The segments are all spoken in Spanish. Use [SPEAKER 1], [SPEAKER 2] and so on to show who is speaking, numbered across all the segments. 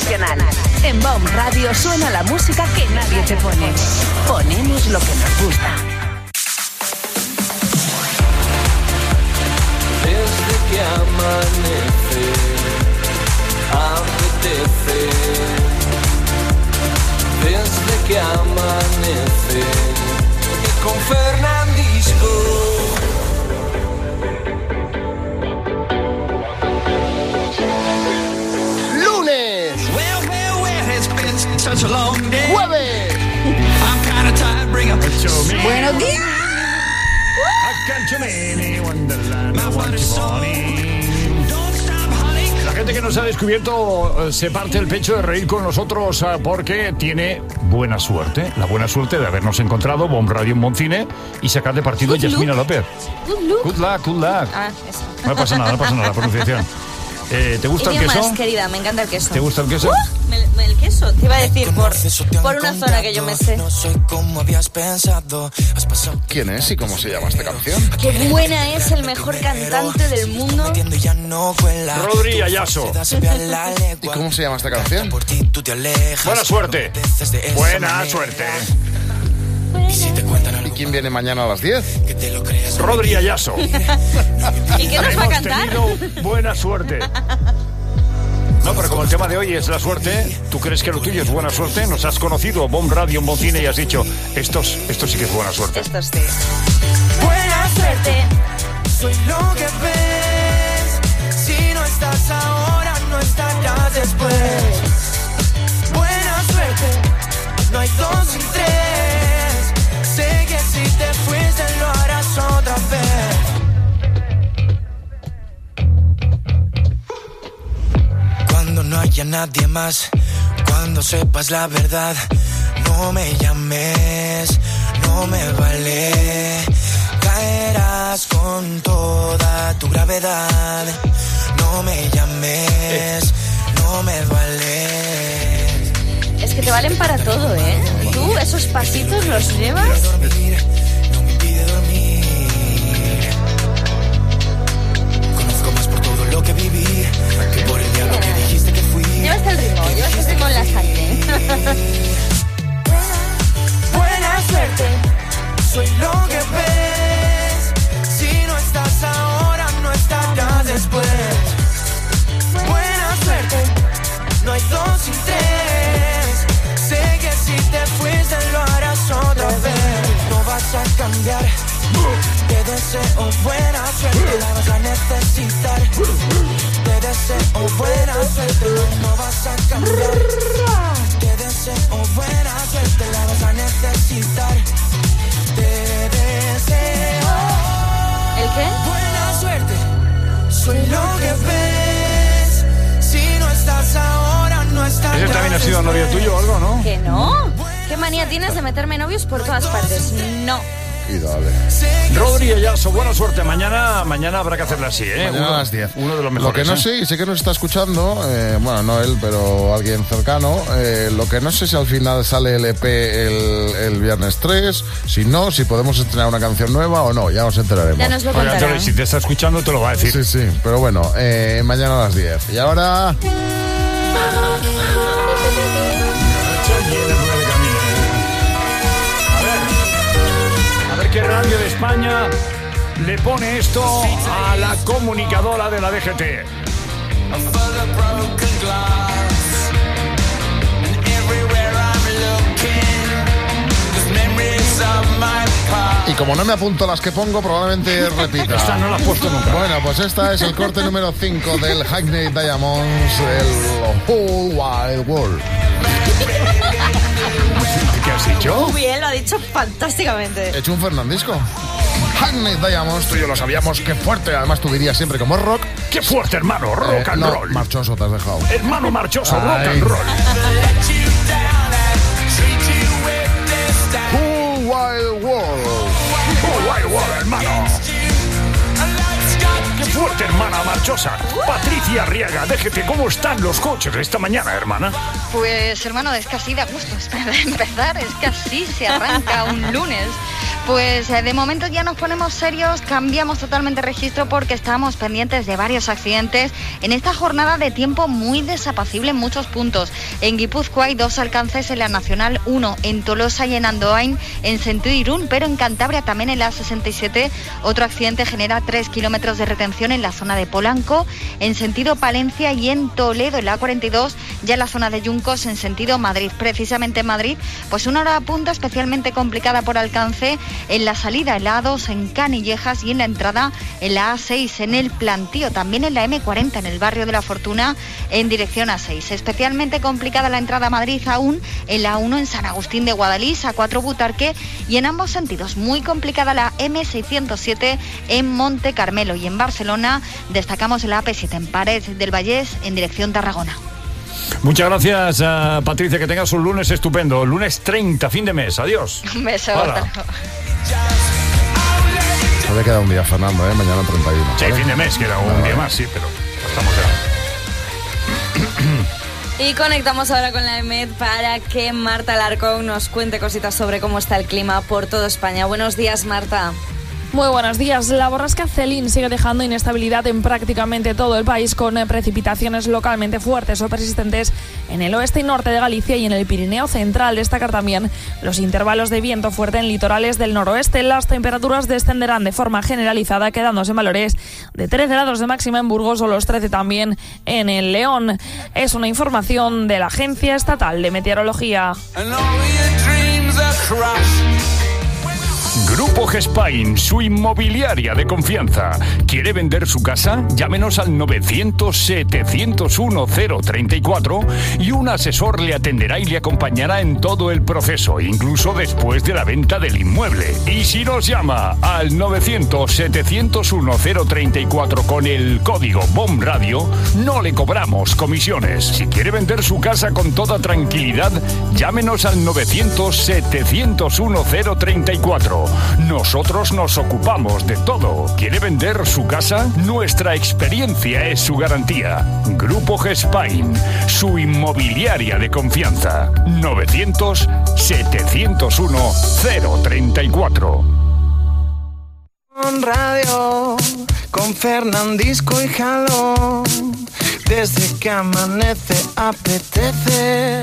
[SPEAKER 1] Nacional. En BOM Radio suena la música que nadie te pone. Ponemos lo que nos gusta.
[SPEAKER 2] Desde que amanece, apetece. Desde que amanece, y con Fernandisco.
[SPEAKER 3] ¡Jueves!
[SPEAKER 1] ¡Buenos días!
[SPEAKER 4] La gente que nos ha descubierto se parte el pecho de reír con nosotros porque tiene buena suerte. La buena suerte de habernos encontrado BOM Radio en Moncine y sacarle partido a Yasmina López. Good luck.
[SPEAKER 5] Ah, eso.
[SPEAKER 4] No pasa nada la pronunciación. ¿Te gusta el queso?
[SPEAKER 5] Más, querida, me encanta el queso.
[SPEAKER 4] ¿Te gusta el queso?
[SPEAKER 5] El queso, te iba a decir por una zona que yo me sé.
[SPEAKER 3] ¿Quién es y cómo se llama esta canción?
[SPEAKER 5] Qué buena es el mejor cantante del mundo.
[SPEAKER 4] Rodri Ayaso.
[SPEAKER 3] ¿Y cómo se llama esta canción?
[SPEAKER 4] Buena suerte. Buena suerte.
[SPEAKER 3] ¿Y quién viene mañana a las 10?
[SPEAKER 4] Rodri Ayaso.
[SPEAKER 5] ¿Y qué nos va a cantar?
[SPEAKER 4] Hemos tenido buena suerte. No, pero como el tema de hoy es la suerte, ¿tú crees que lo tuyo es buena suerte? Nos has conocido BOM Radio en Moncine y has dicho, esto sí que es buena suerte.
[SPEAKER 5] Esto sí. Buena suerte.
[SPEAKER 2] Soy lo que ves. Si no estás ahora, no estarás después. Buena suerte. No hay dos sin tres. Sé que si te fuiste lo harás otra vez. Cuando no haya nadie más, cuando sepas la verdad, no me llames, no me vale. Caerás con toda tu gravedad. No me llames, no me vale.
[SPEAKER 5] Es que te valen para todo, ¿eh? Tú esos pasitos los llevas.
[SPEAKER 2] No me impide dormir. Conozco más por todo lo que viví que por el diablo que dijiste que fui.
[SPEAKER 5] Llevas el ritmo en la sangre.
[SPEAKER 2] Buena suerte, soy lo que ves. Si no estás ahora, no estarás después. Buena suerte, no hay dos sin tres. Sé que si te fuiste lo harás otra vez. No vas a cambiar. Te deseo buena suerte, la vas a necesitar. Te deseo buena suerte, no vas a cambiar. Te deseo buena suerte, la vas a necesitar. Te deseo.
[SPEAKER 5] ¿El qué?
[SPEAKER 2] Buena suerte, soy lo que ves. Si no estás ahora, no estás.
[SPEAKER 4] ¿Ese también ha sido novio tuyo o algo, no?
[SPEAKER 5] ¿Que no? ¿Qué manía tienes de meterme novios por todas partes? No.
[SPEAKER 3] Y dale.
[SPEAKER 4] Rodri Ayaso, buena suerte. Mañana habrá que hacerle así, ¿eh?
[SPEAKER 3] Mañana a las 10.
[SPEAKER 4] Uno de los mejores.
[SPEAKER 3] Lo que no sé, y sé que nos está escuchando, bueno, no él, pero alguien cercano, lo que no sé si al final sale el EP el viernes 3, si no, si podemos estrenar una canción nueva o no, ya nos enteraremos.
[SPEAKER 5] Ya nos lo
[SPEAKER 4] Oye,
[SPEAKER 5] contarán.
[SPEAKER 4] Antonio, si te está escuchando te lo va a decir.
[SPEAKER 3] Sí, pero bueno, mañana a las 10. Y ahora...
[SPEAKER 4] A ver qué radio de España le pone esto a la comunicadora de la DGT.
[SPEAKER 3] Y como no me apunto las que pongo, probablemente repita.
[SPEAKER 4] Esta no la has puesto nunca.
[SPEAKER 3] Bueno, pues esta es el corte número 5 del Hackney Diamonds, el Whole Wide World.
[SPEAKER 4] ¿Qué has dicho?
[SPEAKER 5] Muy bien, lo ha dicho fantásticamente.
[SPEAKER 3] He hecho un Fernandisco. Hackney Diamonds, tú y yo lo sabíamos, qué fuerte. Además tú dirías siempre como es rock.
[SPEAKER 4] ¡Qué fuerte, hermano! Rock and
[SPEAKER 3] no,
[SPEAKER 4] roll.
[SPEAKER 3] Marchoso te has dejado.
[SPEAKER 4] Hermano marchoso,
[SPEAKER 3] Ay.
[SPEAKER 4] rock and roll.
[SPEAKER 3] Whole Wide World.
[SPEAKER 4] Oh, guay, guay, hermano. ¡Qué fuerte, hermana marchosa! Patricia Arriaga, déjete, ¿cómo están los coches esta mañana, hermana?
[SPEAKER 6] Pues hermano, es que así da gusto empezar, es que así se arranca un lunes. Pues de momento ya nos ponemos serios, cambiamos totalmente registro porque estamos pendientes de varios accidentes en esta jornada de tiempo muy desapacible en muchos puntos. En Guipúzcoa hay 2 alcances en la Nacional 1, en Tolosa y en Andoain en sentido Irún, pero en Cantabria también en la 67 otro accidente genera 3 kilómetros de retención en la zona de Polanco, en sentido Palencia, y en Toledo en la 42 ya en la zona de Yuncos en sentido Madrid. Precisamente en Madrid, pues una hora a punto especialmente complicada por alcance en la salida en la A2 en Canillejas y en la entrada en la A6 en el Plantío, también en la M40 en el barrio de la Fortuna en dirección A6. Especialmente complicada la entrada a Madrid aún en la A1 en San Agustín de Guadalís, A4 Butarque, y en ambos sentidos muy complicada la M607 en Monte Carmelo, y en Barcelona destacamos la AP7 en Pared del Vallès en dirección Tarragona.
[SPEAKER 4] Muchas gracias, Patricia, que tengas un lunes estupendo. Lunes 30, fin de mes. Adiós.
[SPEAKER 6] Un beso.
[SPEAKER 3] Todavía queda un día, Fernando, mañana 31.
[SPEAKER 4] Sí, ¿vale? Fin de mes, queda un día más, sí, pero estamos
[SPEAKER 5] ya. Y conectamos ahora con la EMET para que Marta Alarcón nos cuente cositas sobre cómo está el clima por toda España. Buenos días, Marta.
[SPEAKER 7] Muy buenos días. La borrasca Celín sigue dejando inestabilidad en prácticamente todo el país, con precipitaciones localmente fuertes o persistentes en el oeste y norte de Galicia y en el Pirineo central. Destacar también los intervalos de viento fuerte en litorales del noroeste. Las temperaturas descenderán de forma generalizada, quedándose en valores de 13 grados de máxima en Burgos o los 13 también en el León. Es una información de la Agencia Estatal de Meteorología.
[SPEAKER 4] Grupo Gespain, su inmobiliaria de confianza. ¿Quiere vender su casa? Llámenos al 900-701-034 y un asesor le atenderá y le acompañará en todo el proceso, incluso después de la venta del inmueble. Y si nos llama al 900-701-034 con el código BOM Radio, no le cobramos comisiones. Si quiere vender su casa con toda tranquilidad, llámenos al 900-701-034. Nosotros nos ocupamos de todo. ¿Quiere vender su casa? Nuestra experiencia es su garantía. Grupo Gespain, su inmobiliaria de confianza. 900-701-034.
[SPEAKER 2] Radio con Fernandisco y Jalón. Desde que amanece apetece.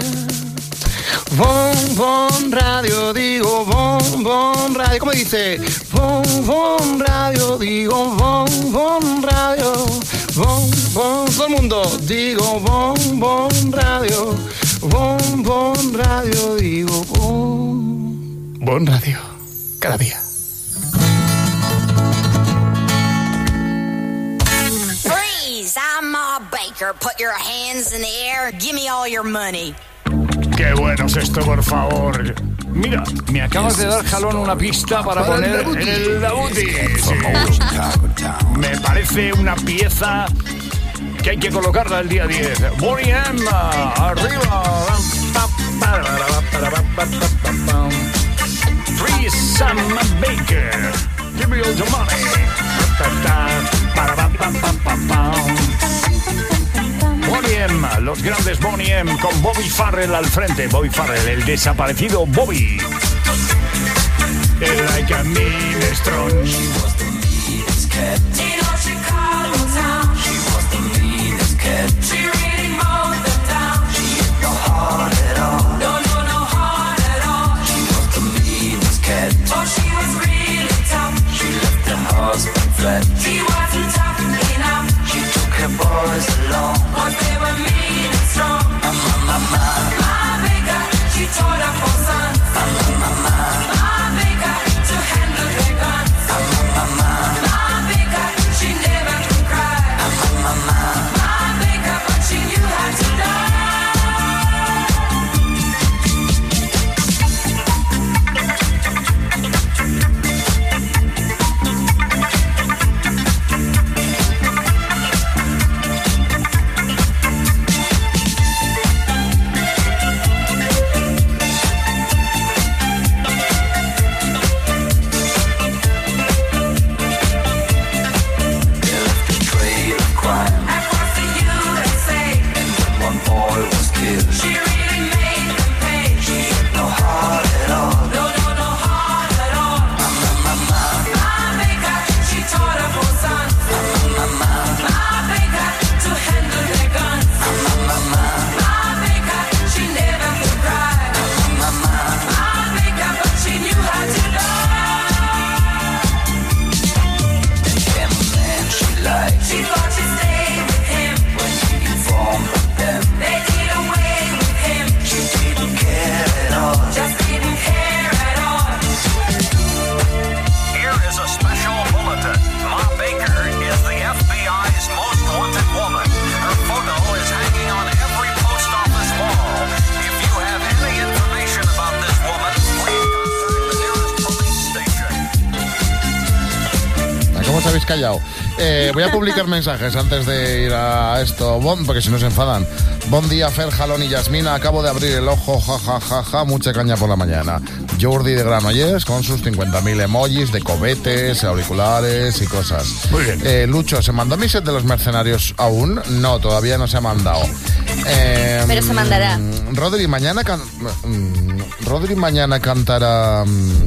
[SPEAKER 2] Bon Radio, digo bon Radio. ¿Cómo dice? Bon Radio, digo bon Radio. Bon, todo el mundo, digo bon Radio. Bon Radio, digo bon Radio. Cada día.
[SPEAKER 8] Freeze, I'm Ma Baker. Put your hands in the air. Give me all your money.
[SPEAKER 4] ¡Qué bueno es esto, por favor! Mira, me acabas de dar, Jalón, una pista para poner en el Dabuti. Sí. Me parece una pieza que hay que colocarla el día 10. Bonnie M, arriba. Free Sam Baker. Give me all the money. Bonnie M, los grandes Bonnie M, con Bobby Farrell al frente. Bobby Farrell, el desaparecido Bobby. Like a minestrone. She was the meanest cat. In all Chicago town. She was the meanest cat. She really mowed them down. She had no heart at all. No heart at all. She was the meanest cat. Oh, she was really tough. She left her husband flat. He wasn't tough enough. She took her boys along. But they were mean and strong. Ma Baker, she taught her four sons. Ma Baker, to handle their guns. Ma Baker, she never could cry. Ma Baker, but she knew how to
[SPEAKER 3] os habéis callado. Voy a publicar mensajes antes de ir a esto, porque si no se enfadan. Bon día, Fer, Jalón y Yasmina. Acabo de abrir el ojo, ja, mucha caña por la mañana. Jordi de Granollers con sus 50.000 emojis de cohetes, auriculares y cosas.
[SPEAKER 4] Muy bien.
[SPEAKER 3] Lucho, ¿se mandó mi set de los mercenarios aún? No, todavía no se ha mandado.
[SPEAKER 5] Pero se mandará.
[SPEAKER 3] Rodri mañana cantará.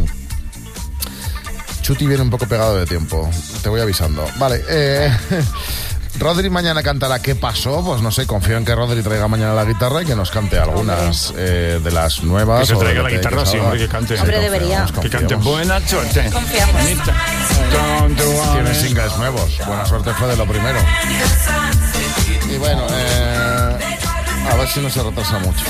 [SPEAKER 3] Chuti viene un poco pegado de tiempo. Te voy avisando. Vale. Rodri mañana cantará ¿Qué pasó? Pues no sé, confío en que Rodri traiga mañana la guitarra y que nos cante algunas de las nuevas.
[SPEAKER 4] Que se traiga la guitarra, sí, hombre, que cante.
[SPEAKER 5] Hombre, debería.
[SPEAKER 4] Que cante buena suerte.
[SPEAKER 5] Confiamos.
[SPEAKER 3] Tiene singles nuevos. Buena suerte fue de lo primero. Y bueno, a ver si no se retrasa mucho.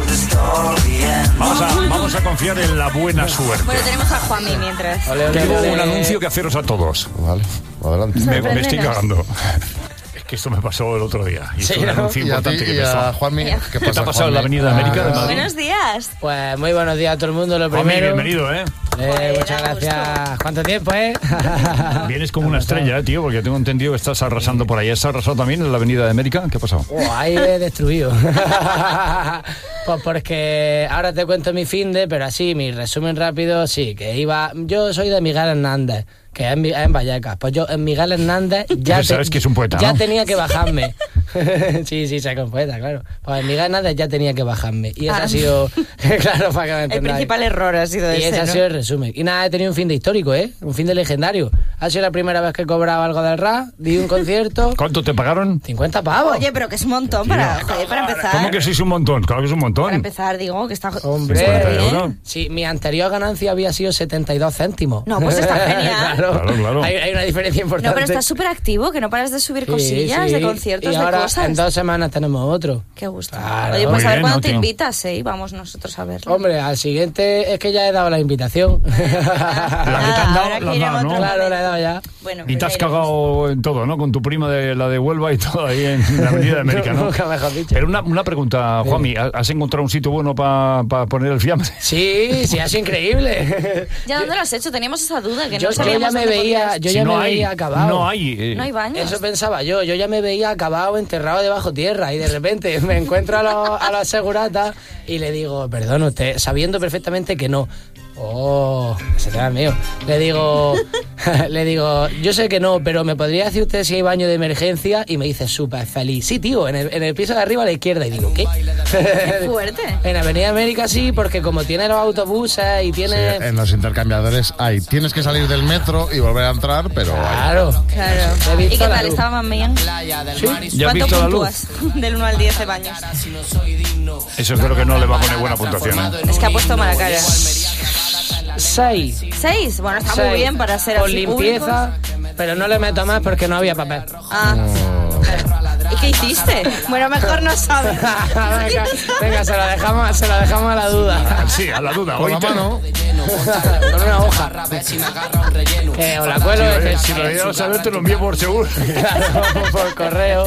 [SPEAKER 4] Vamos a confiar en la buena suerte.
[SPEAKER 5] Bueno, tenemos a Juanmi mientras.
[SPEAKER 4] Tengo un anuncio que haceros a todos.
[SPEAKER 3] Vale, adelante.
[SPEAKER 4] Me estoy cagando. Es que esto me pasó el otro día. Y es un anuncio importante que me
[SPEAKER 3] a
[SPEAKER 4] pasó.
[SPEAKER 3] Juanmi, ¿qué
[SPEAKER 4] te ha pasado en la Avenida de América de Madrid?
[SPEAKER 5] Buenos días.
[SPEAKER 9] Pues muy buenos días a todo el mundo, lo
[SPEAKER 4] Juanmi,
[SPEAKER 9] primero.
[SPEAKER 4] bienvenido, ¿eh?
[SPEAKER 9] Muchas gracias. ¿Cuánto tiempo,
[SPEAKER 4] Vienes como una estrella, tío, porque tengo entendido que estás arrasando por ahí. ¿Has arrasado también en la Avenida de América? ¿Qué ha pasado?
[SPEAKER 9] Ahí he destruido. Pues porque ahora te cuento mi finde, pero así, mi resumen rápido, sí, que iba... Yo soy de Miguel Hernández, que es en Vallecas. Pues yo en Miguel Hernández ya...
[SPEAKER 4] sabes que es un poeta,
[SPEAKER 9] ya
[SPEAKER 4] ¿no?
[SPEAKER 9] tenía que bajarme. Sí, sé que es un poeta, claro. Pues en Miguel Hernández ya tenía que bajarme. Y ese ha sido... claro, para que me entendáis.
[SPEAKER 5] El principal error ha sido
[SPEAKER 9] y
[SPEAKER 5] ese,
[SPEAKER 9] ese ha
[SPEAKER 5] ¿no?
[SPEAKER 9] sido el resumen. Y nada, he tenido un fin de histórico, un fin de legendario. Ha sido la primera vez que he cobrado algo del rap, di un concierto...
[SPEAKER 4] ¿Cuánto te pagaron?
[SPEAKER 9] 50 pavos.
[SPEAKER 5] Oye, pero que es un montón para empezar.
[SPEAKER 4] ¿Cómo que sí es un montón? Claro que es un montón.
[SPEAKER 5] Para empezar, digo, que está...
[SPEAKER 9] Hombre,
[SPEAKER 4] 50 euros.
[SPEAKER 9] Sí, mi anterior ganancia había sido 72 céntimos.
[SPEAKER 5] No, pues está genial.
[SPEAKER 9] Claro. Hay una diferencia importante.
[SPEAKER 5] No, pero estás súper activo, que no paras de subir cosillas,
[SPEAKER 9] sí.
[SPEAKER 5] de conciertos,
[SPEAKER 9] y
[SPEAKER 5] de
[SPEAKER 9] ahora,
[SPEAKER 5] cosas.
[SPEAKER 9] en 2 semanas tenemos otro.
[SPEAKER 5] Qué gusto.
[SPEAKER 9] Claro.
[SPEAKER 5] Oye, pues
[SPEAKER 4] Muy
[SPEAKER 5] a ver
[SPEAKER 4] bien,
[SPEAKER 5] cuándo
[SPEAKER 4] ¿no,
[SPEAKER 5] te
[SPEAKER 4] tío?
[SPEAKER 5] invitas, y vamos nosotros a verlo.
[SPEAKER 9] Hombre, al siguiente es que ya he dado la invitación.
[SPEAKER 4] La que te han dado,
[SPEAKER 5] ahora
[SPEAKER 4] la
[SPEAKER 5] que iremos
[SPEAKER 4] ¿no?
[SPEAKER 5] otro
[SPEAKER 9] Claro, la he dado ya.
[SPEAKER 5] Bueno,
[SPEAKER 4] Y te has
[SPEAKER 5] pues
[SPEAKER 4] cagado en todo, ¿no? Con tu prima de la de Huelva y todo ahí en la Avenida de América, ¿no?
[SPEAKER 9] Nunca mejor dicho.
[SPEAKER 4] Pero una pregunta, Juanmi, ¿has encontrado un sitio bueno para poner el fiambre?
[SPEAKER 9] Sí, ha sido increíble.
[SPEAKER 5] ¿Ya dónde lo has hecho? Teníamos esa duda, que
[SPEAKER 9] Yo
[SPEAKER 5] no sabíamos
[SPEAKER 9] ya me
[SPEAKER 5] dónde
[SPEAKER 9] veía,
[SPEAKER 5] podías.
[SPEAKER 9] yo
[SPEAKER 4] Si
[SPEAKER 9] ya
[SPEAKER 4] no
[SPEAKER 9] me
[SPEAKER 4] hay,
[SPEAKER 9] veía acabado.
[SPEAKER 4] No hay.
[SPEAKER 5] No hay baños.
[SPEAKER 9] Eso pensaba yo ya me veía acabado, enterrado debajo tierra, y de repente me encuentro a los seguratas y le digo, perdón, usted, sabiendo perfectamente que no. Oh, se queda mío. Le digo, yo sé que no, pero ¿me podría decir usted si hay baño de emergencia? Y me dice, súper feliz. Sí, tío, en el piso de arriba a la izquierda. Y digo, ¿qué?
[SPEAKER 5] Qué fuerte.
[SPEAKER 9] En Avenida América sí, porque como tiene los autobuses y tiene...
[SPEAKER 3] Sí, en los intercambiadores hay. Tienes que salir del metro y volver a entrar, pero hay.
[SPEAKER 9] Claro.
[SPEAKER 5] Claro.
[SPEAKER 9] He
[SPEAKER 5] ¿Y
[SPEAKER 9] visto
[SPEAKER 5] qué
[SPEAKER 9] la
[SPEAKER 5] tal?
[SPEAKER 9] luz.
[SPEAKER 5] ¿Estaba más bien?
[SPEAKER 9] Sí.
[SPEAKER 4] ¿Ya has
[SPEAKER 5] ¿Cuánto
[SPEAKER 4] visto la luz?
[SPEAKER 5] puntúas del 1 al 10 de baños?
[SPEAKER 4] Eso creo que no le va a poner buena puntuación, ¿eh?
[SPEAKER 5] Es que ha puesto mala cara.
[SPEAKER 9] 6.
[SPEAKER 5] 6, bueno, está muy bien para ser
[SPEAKER 9] con
[SPEAKER 5] así
[SPEAKER 9] limpieza, pero no le meto más porque no había papel.
[SPEAKER 5] Ah. ¿Y qué hiciste? Bueno, mejor no sabes.
[SPEAKER 9] venga, se lo dejamos a la duda.
[SPEAKER 4] Sí, a la duda.
[SPEAKER 3] Con la mano.
[SPEAKER 9] Con una hoja. O la cuelo.
[SPEAKER 4] Si lo llegas a saber, te lo envío por seguro.
[SPEAKER 9] Claro, por correo.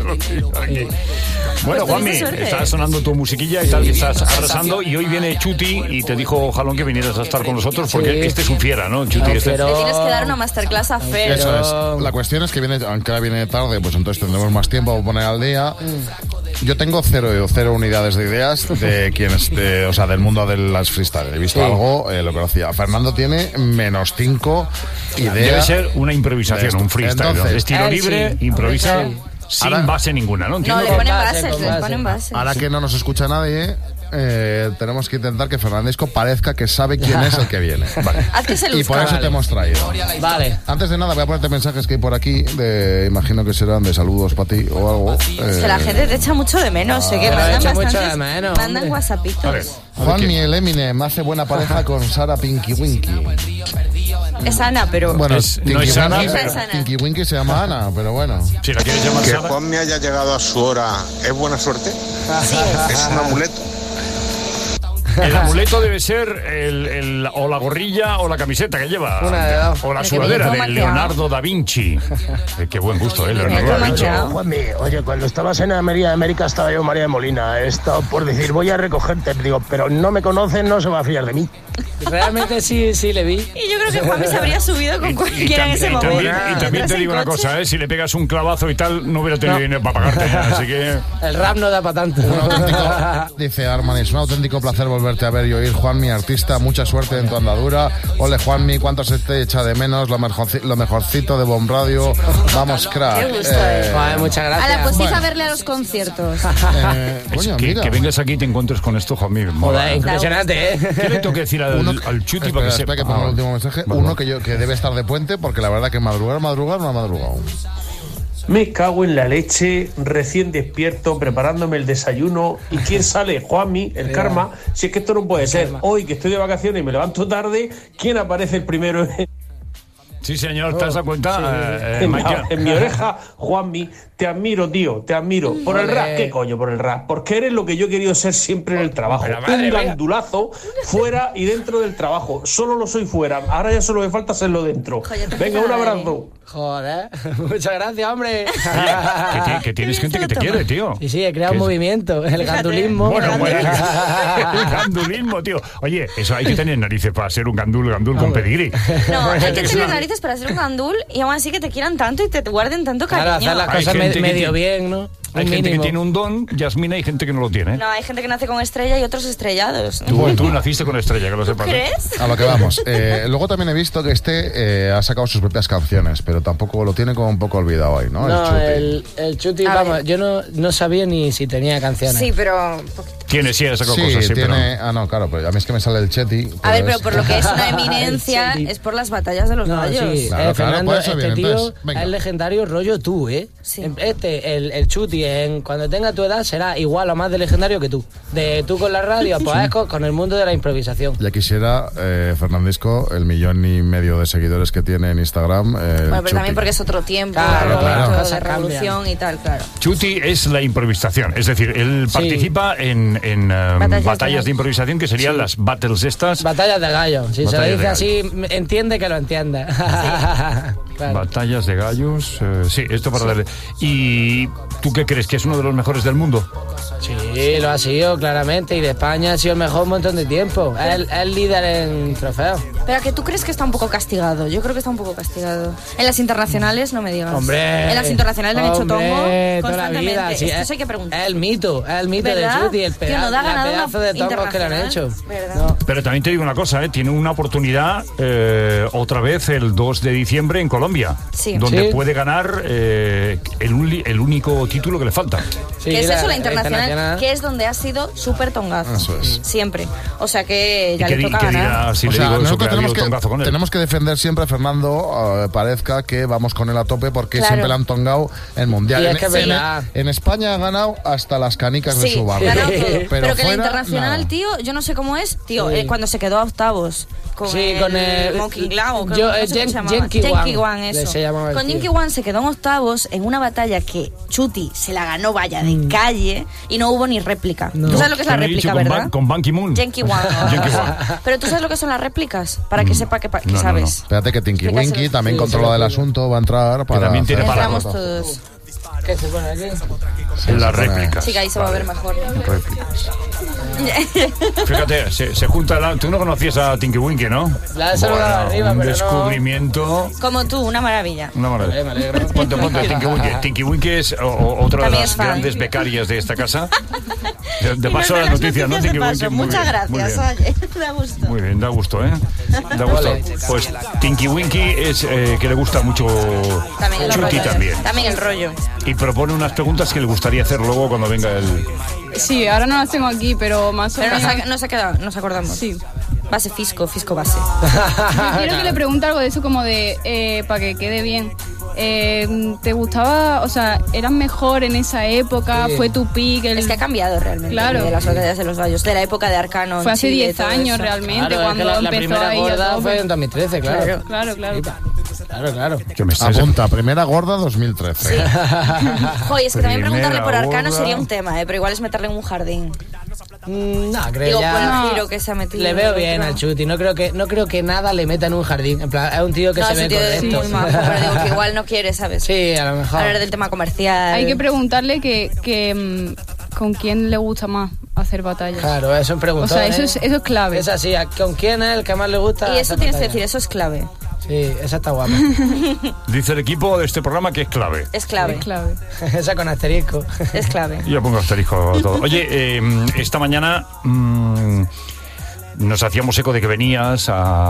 [SPEAKER 4] Bueno,
[SPEAKER 5] Pues
[SPEAKER 4] Juanmi,
[SPEAKER 5] tuviste suerte.
[SPEAKER 4] está sonando tu musiquilla y tal, que estás arrasando, y hoy viene Chuti y te dijo Jalón que vinieras a estar con nosotros porque este es un fiera, ¿no? Chuti, este.
[SPEAKER 5] Le tienes que dar una masterclass a Fer.
[SPEAKER 3] Eso es. La cuestión es que viene, aunque ahora viene tarde, pues entonces tendremos más tiempo para poner al día. Yo tengo cero unidades de ideas de quienes, o sea, del mundo de las freestyle. He visto algo, lo conocía. Fernando tiene -5 ideas.
[SPEAKER 4] Debe ser una improvisación, un freestyle.
[SPEAKER 3] Entonces,
[SPEAKER 4] estilo libre,
[SPEAKER 9] sí.
[SPEAKER 4] improvisa
[SPEAKER 9] Sí.
[SPEAKER 4] sin
[SPEAKER 3] Ahora-
[SPEAKER 4] base ninguna, ¿no?
[SPEAKER 5] No,
[SPEAKER 4] Entiendo.
[SPEAKER 5] le ponen
[SPEAKER 9] base,
[SPEAKER 5] bases,
[SPEAKER 9] con
[SPEAKER 5] le
[SPEAKER 9] base.
[SPEAKER 5] ponen bases.
[SPEAKER 3] Ahora que no nos escucha nadie, tenemos que intentar que Fernandesco parezca que sabe quién es el que viene. Vale.
[SPEAKER 5] Haz que se
[SPEAKER 3] Y por
[SPEAKER 5] luzca.
[SPEAKER 3] eso te hemos traído.
[SPEAKER 9] Vale.
[SPEAKER 3] Antes de nada, voy a ponerte mensajes que hay por aquí, imagino que serán de saludos para ti o algo.
[SPEAKER 5] Que la gente te echa mucho de menos, sé que
[SPEAKER 9] Te lo
[SPEAKER 5] mandan
[SPEAKER 9] echo mucho
[SPEAKER 5] bastantes.
[SPEAKER 9] de menos,
[SPEAKER 5] Mandan
[SPEAKER 9] hombre.
[SPEAKER 5] whatsappitos.
[SPEAKER 4] A ver.
[SPEAKER 3] Juan Miel Eminem hace buena pareja con Sara Pinky Winky.
[SPEAKER 5] Es Ana, pero...
[SPEAKER 3] Bueno,
[SPEAKER 4] no es Ana,
[SPEAKER 5] Esa
[SPEAKER 3] pero
[SPEAKER 5] es Ana.
[SPEAKER 3] Pinky Winky se llama Ana, pero bueno.
[SPEAKER 4] Si la quieres llamar
[SPEAKER 10] Que
[SPEAKER 4] Sara.
[SPEAKER 10] Juan me haya llegado a su hora, ¿es buena suerte?
[SPEAKER 5] Sí,
[SPEAKER 10] Es un amuleto.
[SPEAKER 4] El amuleto debe ser o la gorrilla o la camiseta que lleva.
[SPEAKER 9] Una de dos.
[SPEAKER 4] O la sudadera de Leonardo da Vinci. Qué buen gusto, Leonardo da Vinci.
[SPEAKER 10] Juanmi, oye, cuando estabas en América estaba yo María de Molina. He estado por decir, voy a recogerte. Digo, pero no me conocen, no se va a fiar de mí.
[SPEAKER 9] Realmente sí le vi.
[SPEAKER 5] Y yo creo que Juanmi se habría subido con cualquiera en ese momento.
[SPEAKER 4] Y también te digo una cosa, si le pegas un clavazo y tal, no hubiera tenido dinero para pagarte ya, así que...
[SPEAKER 9] El rap no da para tanto.
[SPEAKER 3] Dice Armani, es un auténtico placer volverte a ver y oír, Juanmi, artista, mucha suerte en tu andadura. Ole, Juanmi, cuánto se te echa de menos, lo mejorcito de Bomb Radio. Vamos, crack.
[SPEAKER 5] Qué gusto,
[SPEAKER 9] muchas gracias.
[SPEAKER 5] Ala, pues ir a verle a los conciertos.
[SPEAKER 3] Coño,
[SPEAKER 4] que vengas aquí y te encuentres con esto, Juanmi.
[SPEAKER 9] Joder, impresionante,
[SPEAKER 4] ¿Qué le tengo que decir al Chuti para que sepa?
[SPEAKER 3] Espera que ponga el último mensaje. Uno que debe estar de puente, porque la verdad que madrugar no ha madrugado.
[SPEAKER 10] Me cago en la leche, recién despierto, preparándome el desayuno. ¿Y quién sale? Juanmi, el karma. Si es que esto no puede ser. Hoy que estoy de vacaciones y me levanto tarde, ¿quién aparece el primero?
[SPEAKER 4] Sí, señor, ¿te das cuenta?
[SPEAKER 10] En mi oreja, Juanmi, te admiro, tío, te admiro. ¿Por el rap? ¿Qué coño por el rap? Porque eres lo que yo he querido ser siempre en el trabajo. Un gandulazo fuera y dentro del trabajo. Solo lo soy fuera. Ahora ya solo me falta serlo dentro. Venga, un abrazo.
[SPEAKER 9] Joder, muchas gracias, hombre.
[SPEAKER 4] Que tienes gente que te quiere, tío.
[SPEAKER 9] Sí, he creado un movimiento, el gandulismo.
[SPEAKER 4] Bueno, el gandulismo, tío. Oye, eso hay que tener narices para ser un gandul con pedigrí.
[SPEAKER 5] No, hay que tener narices para ser un gandul y aún así que te quieran tanto y te guarden tanto cariño.
[SPEAKER 9] Claro, hacer las cosas medio bien, ¿no?
[SPEAKER 4] Hay gente que tiene un don, Yasmina, hay gente que no lo tiene.
[SPEAKER 5] No, hay gente que nace con estrella y otros estrellados.
[SPEAKER 4] Tú naciste con estrella, que lo sepas.
[SPEAKER 5] ¿Crees?
[SPEAKER 3] A lo que vamos. Luego también he visto que ha sacado sus propias canciones, pero tampoco lo tiene como un poco olvidado ahí, ¿no?
[SPEAKER 9] No, el Chuti, vamos, yo no sabía ni si tenía canciones.
[SPEAKER 5] Sí, pero...
[SPEAKER 4] Tiene, sí, ha sacado
[SPEAKER 3] sí,
[SPEAKER 4] cosas, sí,
[SPEAKER 3] tiene...
[SPEAKER 4] pero...
[SPEAKER 3] Ah, no, claro, pero a mí es que me sale el Cheti.
[SPEAKER 5] A ver, pero por lo que es una eminencia es por las batallas de los gallos.
[SPEAKER 9] Sí,
[SPEAKER 3] claro,
[SPEAKER 9] Fernando,
[SPEAKER 3] pues eso
[SPEAKER 9] este
[SPEAKER 3] bien,
[SPEAKER 9] tío
[SPEAKER 3] entonces, venga.
[SPEAKER 9] es legendario rollo tú, ¿eh?
[SPEAKER 5] Sí.
[SPEAKER 9] El Chuti, cuando tenga tu edad, será igual o más de legendario que tú. Tú con la radio, pues con el mundo de la improvisación.
[SPEAKER 3] Ya quisiera, Fernandisco, el 1,5 millones de seguidores que tiene en Instagram.
[SPEAKER 5] Bueno, pero
[SPEAKER 3] Chuti.
[SPEAKER 5] también porque es otro tiempo,
[SPEAKER 3] Claro.
[SPEAKER 5] de revolución y tal, claro.
[SPEAKER 4] Chuti es la improvisación, es decir, él participa en batallas de improvisación que serían las battles estas.
[SPEAKER 9] Batallas de gallo, si se lo dice así, entiende que lo entienda. Claro.
[SPEAKER 4] Batallas de gallos, sí, esto para darle. ¿Y tú qué crees? ¿Que es uno de los mejores del mundo?
[SPEAKER 9] Sí, lo ha sido, claramente, y de España ha sido el mejor un montón de tiempo. Es líder en trofeos.
[SPEAKER 5] Pero que tú crees que está un poco castigado. Yo creo que está un poco castigado. En las internacionales, no me digas.
[SPEAKER 9] Hombre.
[SPEAKER 5] En las internacionales le han hecho tongo
[SPEAKER 9] toda la
[SPEAKER 5] constantemente.
[SPEAKER 9] vida. Sí,
[SPEAKER 5] Esto hay que preguntar.
[SPEAKER 9] Es el mito de
[SPEAKER 5] ¿verdad?
[SPEAKER 9] Chuti, el
[SPEAKER 5] Tío, no da ganado
[SPEAKER 9] pedazo de tongos que le han hecho.
[SPEAKER 5] No.
[SPEAKER 4] Pero también te digo una cosa, tiene una oportunidad otra vez el 2 de diciembre en Colombia,
[SPEAKER 5] sí,
[SPEAKER 4] donde
[SPEAKER 9] sí,
[SPEAKER 4] puede ganar el único título que le falta.
[SPEAKER 9] Sí,
[SPEAKER 5] que es eso, la internacional, que es donde ha sido súper tongazo.
[SPEAKER 3] Eso es.
[SPEAKER 5] Siempre. O sea que ya
[SPEAKER 4] ¿Y
[SPEAKER 5] le toca ganar.
[SPEAKER 4] Si
[SPEAKER 3] o
[SPEAKER 4] le
[SPEAKER 3] sea,
[SPEAKER 4] digo eso,
[SPEAKER 3] nosotros
[SPEAKER 4] que ha habido tongazo con él?
[SPEAKER 3] tenemos que defender siempre a Fernando, parezca que vamos con él a tope, porque
[SPEAKER 5] Claro.
[SPEAKER 3] siempre le han tongado en Mundial.
[SPEAKER 9] Y es que es verdad.
[SPEAKER 3] En España ha ganado hasta las canicas de
[SPEAKER 5] Sí,
[SPEAKER 3] su barrio.
[SPEAKER 5] ganado todo. Pero que la
[SPEAKER 3] fuera,
[SPEAKER 5] internacional,
[SPEAKER 3] nada.
[SPEAKER 5] tío, yo no sé cómo es, tío,
[SPEAKER 9] Sí.
[SPEAKER 5] cuando se quedó a octavos. Con el Monkey Lao, no sé cómo se llamaba. Genki Wan, eso.
[SPEAKER 9] Se llamaba el
[SPEAKER 5] Con
[SPEAKER 9] tío.
[SPEAKER 5] Genki Wan se quedó en octavos en una batalla que Chuti se la ganó, vaya, de calle, y no hubo ni réplica.
[SPEAKER 9] No.
[SPEAKER 5] Tú sabes lo que es la
[SPEAKER 4] ¿Te lo he dicho
[SPEAKER 5] réplica,
[SPEAKER 4] con
[SPEAKER 5] ¿verdad?
[SPEAKER 4] con Ban Ki-moon?
[SPEAKER 5] Genki Wan.
[SPEAKER 4] Genki Wan.
[SPEAKER 5] Pero tú sabes lo que son las réplicas, para que sepa que
[SPEAKER 4] no,
[SPEAKER 5] sabes.
[SPEAKER 3] Espérate que Tinky
[SPEAKER 5] Explícaselo.
[SPEAKER 3] Winky también
[SPEAKER 9] Sí,
[SPEAKER 3] controla
[SPEAKER 9] sí,
[SPEAKER 3] del
[SPEAKER 9] sí.
[SPEAKER 3] asunto, va a entrar para...
[SPEAKER 4] también tiene
[SPEAKER 3] hacer-
[SPEAKER 5] Entramos
[SPEAKER 4] palabra.
[SPEAKER 5] todos.
[SPEAKER 9] ¿Qué se pone aquí?
[SPEAKER 4] Las réplicas.
[SPEAKER 5] Sí, que ahí se va a ver mejor.
[SPEAKER 4] Réplicas. Fíjate, se junta tú no conocías a Tinky Winky, ¿no?
[SPEAKER 9] La he saludado arriba,
[SPEAKER 4] un
[SPEAKER 9] pero no.
[SPEAKER 4] descubrimiento.
[SPEAKER 5] Como tú, una maravilla.
[SPEAKER 4] Una maravilla.
[SPEAKER 9] Me alegro.
[SPEAKER 4] Ponte Tinky Winky. Tinky Winky es otra de
[SPEAKER 5] También
[SPEAKER 4] las
[SPEAKER 5] es fan.
[SPEAKER 4] grandes becarias de esta casa. De
[SPEAKER 5] Y
[SPEAKER 4] paso
[SPEAKER 5] nos
[SPEAKER 4] la
[SPEAKER 5] da las
[SPEAKER 4] noticia, ¿no?
[SPEAKER 5] noticias de
[SPEAKER 4] Tinky
[SPEAKER 5] paso.
[SPEAKER 4] Winky. Muy
[SPEAKER 5] Muchas
[SPEAKER 4] bien, muy
[SPEAKER 5] gracias,
[SPEAKER 4] bien.
[SPEAKER 5] oye. Da gusto.
[SPEAKER 4] Muy bien, da gusto, ¿eh? Da gusto.
[SPEAKER 9] Vale.
[SPEAKER 4] Pues Tinky Winky es que le gusta mucho
[SPEAKER 5] También el
[SPEAKER 4] Chuti
[SPEAKER 5] rollo.
[SPEAKER 4] también.
[SPEAKER 5] También el rollo.
[SPEAKER 4] Y propone unas preguntas que le gustaría hacer luego cuando venga el...
[SPEAKER 11] Sí, ahora no las tengo aquí, pero más o
[SPEAKER 5] Pero
[SPEAKER 11] menos.
[SPEAKER 5] nos ha quedado, nos acordamos.
[SPEAKER 11] Sí.
[SPEAKER 5] Base fisco base.
[SPEAKER 11] Yo quiero que le pregunte algo de eso como de, para que quede bien. ¿Te gustaba, o sea, eras mejor en esa época?
[SPEAKER 9] Sí.
[SPEAKER 11] ¿Fue tu pick?
[SPEAKER 5] Es que ha cambiado realmente.
[SPEAKER 11] Claro.
[SPEAKER 5] De las batallas de los gallos, de la época de Arcano.
[SPEAKER 11] Fue
[SPEAKER 5] en
[SPEAKER 11] hace
[SPEAKER 5] Chile,
[SPEAKER 11] 10
[SPEAKER 5] todo
[SPEAKER 11] años
[SPEAKER 5] eso.
[SPEAKER 11] realmente,
[SPEAKER 9] Claro, es
[SPEAKER 11] cuando
[SPEAKER 9] que la
[SPEAKER 11] empezó
[SPEAKER 9] primera
[SPEAKER 11] ahí a
[SPEAKER 9] gorda
[SPEAKER 11] tope.
[SPEAKER 9] fue en 2013, claro.
[SPEAKER 11] Claro.
[SPEAKER 9] Claro.
[SPEAKER 4] Que me estás-
[SPEAKER 3] Apunta, primera gorda 2013.
[SPEAKER 5] Joder, es que también preguntarle por
[SPEAKER 4] Primera
[SPEAKER 5] Arcano
[SPEAKER 4] gorda.
[SPEAKER 5] sería un tema, pero igual es meterle en un jardín.
[SPEAKER 9] No, creo
[SPEAKER 5] Digo,
[SPEAKER 9] ya.
[SPEAKER 5] por el giro que se ha metido.
[SPEAKER 9] Le veo bien al Chuti, no creo que nada le meta en un jardín. En plan, es un tío que se ve correcto.
[SPEAKER 5] Muy majo, pero digo que igual no quiere, ¿sabes?
[SPEAKER 9] Sí, a lo mejor.
[SPEAKER 5] Hablar del tema comercial.
[SPEAKER 11] Hay que preguntarle que con quién le gusta más hacer batallas.
[SPEAKER 9] Claro, eso es preguntar.
[SPEAKER 11] O sea, eso es clave.
[SPEAKER 9] Es así, ¿con quién es el que más le gusta?
[SPEAKER 5] Y eso tienes que decir, eso es clave.
[SPEAKER 9] Sí, esa está guapa.
[SPEAKER 4] Dice el equipo de este programa que es clave.
[SPEAKER 5] Es clave.
[SPEAKER 11] Es clave.
[SPEAKER 9] Esa con asterisco.
[SPEAKER 5] Es clave.
[SPEAKER 4] Yo pongo asterisco a todo. Oye, esta mañana nos hacíamos eco de que venías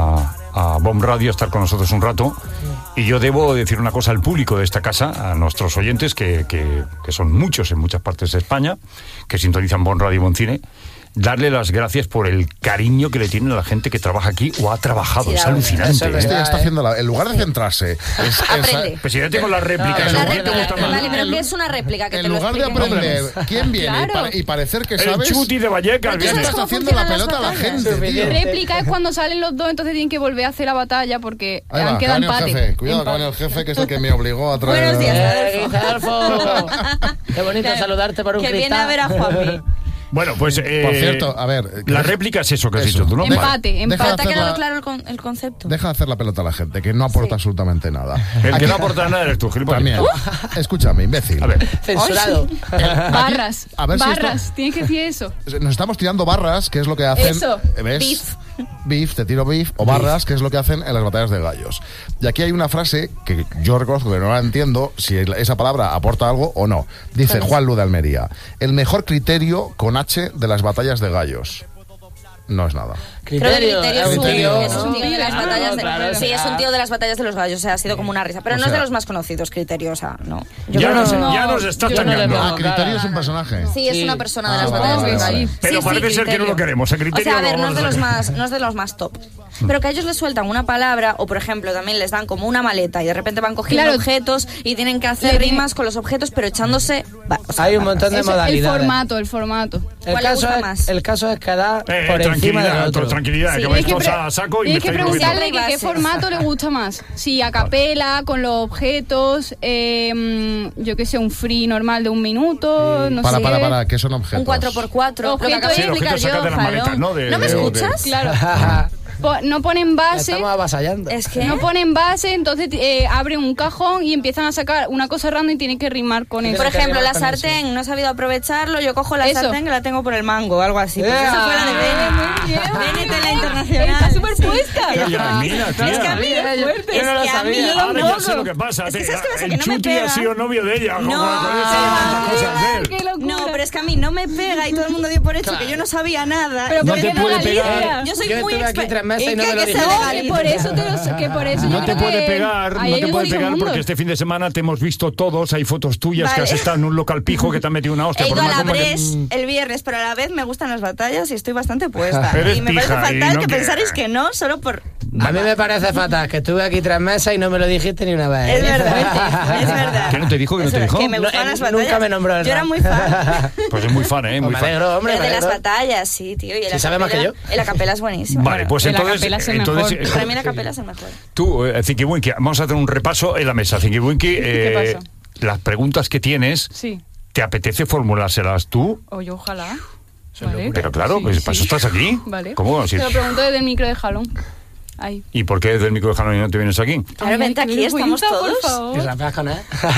[SPEAKER 4] a Bomb Radio a estar con nosotros un rato. Y yo debo decir una cosa al público de esta casa, a nuestros oyentes, que son muchos en muchas partes de España, que sintonizan Bomb Radio y Moncine. Darle las gracias por el cariño que le tienen a la gente que trabaja aquí o ha trabajado.
[SPEAKER 5] Sí,
[SPEAKER 4] es alucinante.
[SPEAKER 3] Este ya está haciendo en lugar de centrarse.
[SPEAKER 5] Aprende.
[SPEAKER 4] Presidente con las réplicas.
[SPEAKER 5] La
[SPEAKER 4] ¿no?
[SPEAKER 5] réplica,
[SPEAKER 4] ¿Qué te gusta más?
[SPEAKER 5] vale, pero que es una réplica que
[SPEAKER 3] En
[SPEAKER 5] te lo
[SPEAKER 3] lugar de
[SPEAKER 5] expliquen.
[SPEAKER 3] aprender quién viene
[SPEAKER 11] Claro.
[SPEAKER 3] y parecer que
[SPEAKER 4] El
[SPEAKER 3] sabes,
[SPEAKER 4] Chuti de Vallecas
[SPEAKER 3] tú
[SPEAKER 4] viene.
[SPEAKER 3] estás haciendo la pelota a la gente, tío.
[SPEAKER 11] Réplica es cuando salen los dos, entonces tienen que volver a hacer la batalla porque
[SPEAKER 3] Ahí va,
[SPEAKER 11] han
[SPEAKER 3] que
[SPEAKER 11] quedado
[SPEAKER 3] ha venido el
[SPEAKER 11] empate.
[SPEAKER 3] jefe. Cuidado, que ha venido el jefe, que es el que me obligó a traer...
[SPEAKER 5] Buenos días,
[SPEAKER 9] Adolfo. Qué bonito saludarte por un
[SPEAKER 5] Que
[SPEAKER 9] cristal.
[SPEAKER 5] viene a ver a Juanmi.
[SPEAKER 4] Bueno, pues...
[SPEAKER 3] Por cierto, a ver...
[SPEAKER 4] La réplica es eso que has
[SPEAKER 3] Eso.
[SPEAKER 4] dicho tú, ¿no?
[SPEAKER 11] Empate,
[SPEAKER 3] Deja de
[SPEAKER 11] empate.
[SPEAKER 5] ¿Te ha
[SPEAKER 3] hacer
[SPEAKER 5] quedado
[SPEAKER 3] la-
[SPEAKER 5] claro el concepto?
[SPEAKER 3] Deja de hacer la pelota a la gente, que no aporta absolutamente nada.
[SPEAKER 4] El
[SPEAKER 3] Aquí-
[SPEAKER 4] que no aporta nada eres tú, gilipollas.
[SPEAKER 3] También. Escúchame, imbécil.
[SPEAKER 4] A ver.
[SPEAKER 9] Censurado.
[SPEAKER 11] Barras.
[SPEAKER 3] A ver si
[SPEAKER 11] Barras. Tienes que decir eso.
[SPEAKER 3] Nos estamos tirando barras, que es lo que hacen...
[SPEAKER 11] Eso.
[SPEAKER 3] ¿Ves?
[SPEAKER 5] Beef.
[SPEAKER 3] Beef, te tiro beef, o barras, que es lo que hacen en las batallas de gallos. Y aquí hay una frase que yo reconozco que no la entiendo, si esa palabra aporta algo o no. Dice Juan Lu de Almería: el mejor criterio con H de las batallas de gallos. No es nada.
[SPEAKER 5] Creo que criterio es un
[SPEAKER 3] Criterio.
[SPEAKER 5] tío, es un tío de las
[SPEAKER 11] Claro,
[SPEAKER 5] batallas de...
[SPEAKER 9] claro,
[SPEAKER 5] sí, es un
[SPEAKER 9] claro.
[SPEAKER 5] tío de las batallas de los gallos, o sea, ha sido como una risa. Pero
[SPEAKER 3] O
[SPEAKER 5] no es de
[SPEAKER 3] sea-
[SPEAKER 5] los más conocidos, criterio, o sea, no.
[SPEAKER 4] Ya
[SPEAKER 5] creo
[SPEAKER 4] nos,
[SPEAKER 5] que
[SPEAKER 11] no.
[SPEAKER 4] ya nos está
[SPEAKER 9] Yo no le
[SPEAKER 4] changando.
[SPEAKER 9] veo.
[SPEAKER 3] Ah, Criterio es un personaje.
[SPEAKER 5] Sí, es
[SPEAKER 9] Sí.
[SPEAKER 5] una persona de las
[SPEAKER 3] vale,
[SPEAKER 5] batallas de los
[SPEAKER 3] vale,
[SPEAKER 5] gallos.
[SPEAKER 3] vale.
[SPEAKER 4] Pero
[SPEAKER 5] Sí,
[SPEAKER 4] parece
[SPEAKER 5] sí,
[SPEAKER 4] ser que no lo
[SPEAKER 5] criterio.
[SPEAKER 4] queremos. El
[SPEAKER 5] O
[SPEAKER 4] criterio
[SPEAKER 5] sea, a ver,
[SPEAKER 4] lo
[SPEAKER 5] no es de
[SPEAKER 4] vamos
[SPEAKER 5] los
[SPEAKER 4] a
[SPEAKER 5] más, no es de los más top. Pero que a ellos les sueltan una palabra, o por ejemplo, también les dan como una maleta y de repente van cogiendo
[SPEAKER 11] Claro.
[SPEAKER 5] objetos y tienen que hacer
[SPEAKER 11] Le tiene-
[SPEAKER 5] rimas con los objetos, pero echándose. O sea,
[SPEAKER 9] Hay un montón de
[SPEAKER 11] Eso,
[SPEAKER 9] modalidades.
[SPEAKER 11] el formato.
[SPEAKER 5] ¿Cuál le gusta más?
[SPEAKER 9] El caso es quedar por encima
[SPEAKER 4] tranquilidad,
[SPEAKER 9] del otro.
[SPEAKER 4] tranquilidad,
[SPEAKER 5] Sí.
[SPEAKER 4] que vais
[SPEAKER 11] Tienes
[SPEAKER 4] todos
[SPEAKER 11] que
[SPEAKER 4] a saco y me
[SPEAKER 11] tienes que
[SPEAKER 4] estáis moviendo.
[SPEAKER 11] preguntarle que qué
[SPEAKER 5] Bases.
[SPEAKER 11] formato le gusta más. Si a capela, con los objetos, yo qué sé, un free normal de 1 minuto, no sé.
[SPEAKER 3] Para, ¿qué son objetos?
[SPEAKER 5] Un 4x4. Lo que
[SPEAKER 11] Objeto
[SPEAKER 5] acabo de
[SPEAKER 11] es-
[SPEAKER 4] Sí,
[SPEAKER 5] explicar
[SPEAKER 4] objetos sacados
[SPEAKER 5] yo,
[SPEAKER 4] de las maletas,
[SPEAKER 5] Jalón.
[SPEAKER 4] ¿no?
[SPEAKER 5] ¿No me
[SPEAKER 3] de-
[SPEAKER 5] escuchas?
[SPEAKER 11] Claro. No ponen base.
[SPEAKER 9] Estamos avasallando.
[SPEAKER 5] Es que.
[SPEAKER 11] No ponen base, entonces abren un cajón y empiezan a sacar una cosa random y tienen que rimar con eso.
[SPEAKER 5] Por ejemplo, la
[SPEAKER 9] Con eso.
[SPEAKER 5] sartén, no he sabido aprovecharlo, yo cojo la
[SPEAKER 11] Eso.
[SPEAKER 5] sartén que la tengo por el mango o algo así. Pues eso fue la de Bene. Bene la internacional.
[SPEAKER 11] Está súper puesta.
[SPEAKER 4] Ya, mira,
[SPEAKER 5] Es que a
[SPEAKER 4] tía.
[SPEAKER 5] mí
[SPEAKER 9] Yo no lo
[SPEAKER 5] es que a mí
[SPEAKER 9] sabía.
[SPEAKER 4] Ahora ya sé lo que pasa.
[SPEAKER 5] Es que ¿sabes qué pasa? Que
[SPEAKER 4] El
[SPEAKER 5] no me
[SPEAKER 4] Chuti
[SPEAKER 5] pega.
[SPEAKER 4] ha sido novio de ella.
[SPEAKER 5] No,
[SPEAKER 4] con eso tantas cosas de él.
[SPEAKER 11] Qué locura.
[SPEAKER 5] No, pero es que a mí no me pega y todo el mundo dio por hecho que yo no sabía nada.
[SPEAKER 11] Pero
[SPEAKER 5] Y
[SPEAKER 11] ¿por
[SPEAKER 5] yo
[SPEAKER 11] qué
[SPEAKER 5] de
[SPEAKER 11] no
[SPEAKER 4] puede
[SPEAKER 11] Galicia?
[SPEAKER 4] pegar.
[SPEAKER 5] Yo soy
[SPEAKER 9] Yo
[SPEAKER 5] muy
[SPEAKER 9] estuve aquí 3 meses y no
[SPEAKER 5] ¿Y
[SPEAKER 9] me lo
[SPEAKER 5] qué? Que
[SPEAKER 9] dijiste.
[SPEAKER 5] sea de
[SPEAKER 11] Que
[SPEAKER 5] Galicia.
[SPEAKER 11] por eso yo
[SPEAKER 4] No te
[SPEAKER 11] creo
[SPEAKER 4] puede
[SPEAKER 11] que
[SPEAKER 4] pegar,
[SPEAKER 11] ahí
[SPEAKER 4] no
[SPEAKER 11] hay
[SPEAKER 4] te
[SPEAKER 11] un
[SPEAKER 4] puede pegar
[SPEAKER 11] mundo.
[SPEAKER 4] porque este fin de semana te hemos visto todos, hay fotos tuyas que
[SPEAKER 5] Vale.
[SPEAKER 4] has estado en un local pijo que te han metido una hostia
[SPEAKER 5] He
[SPEAKER 4] por
[SPEAKER 5] ido a
[SPEAKER 4] una
[SPEAKER 5] la
[SPEAKER 4] comba que-
[SPEAKER 5] Bres el viernes, pero a la vez me gustan las batallas y estoy bastante puesta.
[SPEAKER 4] Eres
[SPEAKER 5] Y me parece
[SPEAKER 4] pija y
[SPEAKER 5] fatal
[SPEAKER 4] no
[SPEAKER 5] que
[SPEAKER 4] que-
[SPEAKER 5] pensarais que no, solo por...
[SPEAKER 9] A mí me parece fatal que estuve aquí 3 meses y no me lo dijiste ni una vez.
[SPEAKER 5] Es verdad, es verdad.
[SPEAKER 4] ¿Qué no te dijo? ¿Que no
[SPEAKER 5] Es
[SPEAKER 4] te
[SPEAKER 5] verdad,
[SPEAKER 4] dijo?
[SPEAKER 5] Que me gustaban las batallas.
[SPEAKER 9] Nunca me nombró el
[SPEAKER 5] Yo era
[SPEAKER 9] rap.
[SPEAKER 5] muy fan.
[SPEAKER 4] Pues es muy fan, ¿eh? Muy
[SPEAKER 9] Me
[SPEAKER 4] fan.
[SPEAKER 9] alegro, hombre,
[SPEAKER 5] Pero
[SPEAKER 9] me
[SPEAKER 5] de las
[SPEAKER 9] alegro.
[SPEAKER 5] batallas, sí, tío. Y
[SPEAKER 9] Sí, sabe más que yo.
[SPEAKER 5] Y la capela es buenísima.
[SPEAKER 4] Vale, pues
[SPEAKER 11] El
[SPEAKER 4] entonces...
[SPEAKER 11] acapella es el
[SPEAKER 4] entonces
[SPEAKER 11] mejor.
[SPEAKER 5] Para mí la capela es el mejor.
[SPEAKER 4] Tú, Zinky Winky, vamos a hacer un repaso en la mesa. Zinky Winky,
[SPEAKER 11] ¿Qué pasa?
[SPEAKER 4] las preguntas que tienes,
[SPEAKER 11] Sí.
[SPEAKER 4] ¿te apetece formulárselas tú?
[SPEAKER 11] O yo ojalá. Vale.
[SPEAKER 4] Pero claro,
[SPEAKER 11] Sí,
[SPEAKER 4] pues para eso
[SPEAKER 11] sí.
[SPEAKER 4] estás aquí.
[SPEAKER 11] Vale.
[SPEAKER 4] ¿Cómo? Si-
[SPEAKER 11] Te lo pregunto desde el micro de Jalón. Ahí.
[SPEAKER 4] ¿Y por qué desde el micro de Jalón y no te vienes aquí?
[SPEAKER 5] Claro, vente
[SPEAKER 11] Ay,
[SPEAKER 5] aquí,
[SPEAKER 11] qué
[SPEAKER 5] estamos
[SPEAKER 11] vergüenza,
[SPEAKER 5] todos.
[SPEAKER 11] por favor.
[SPEAKER 9] Y rapeas con él.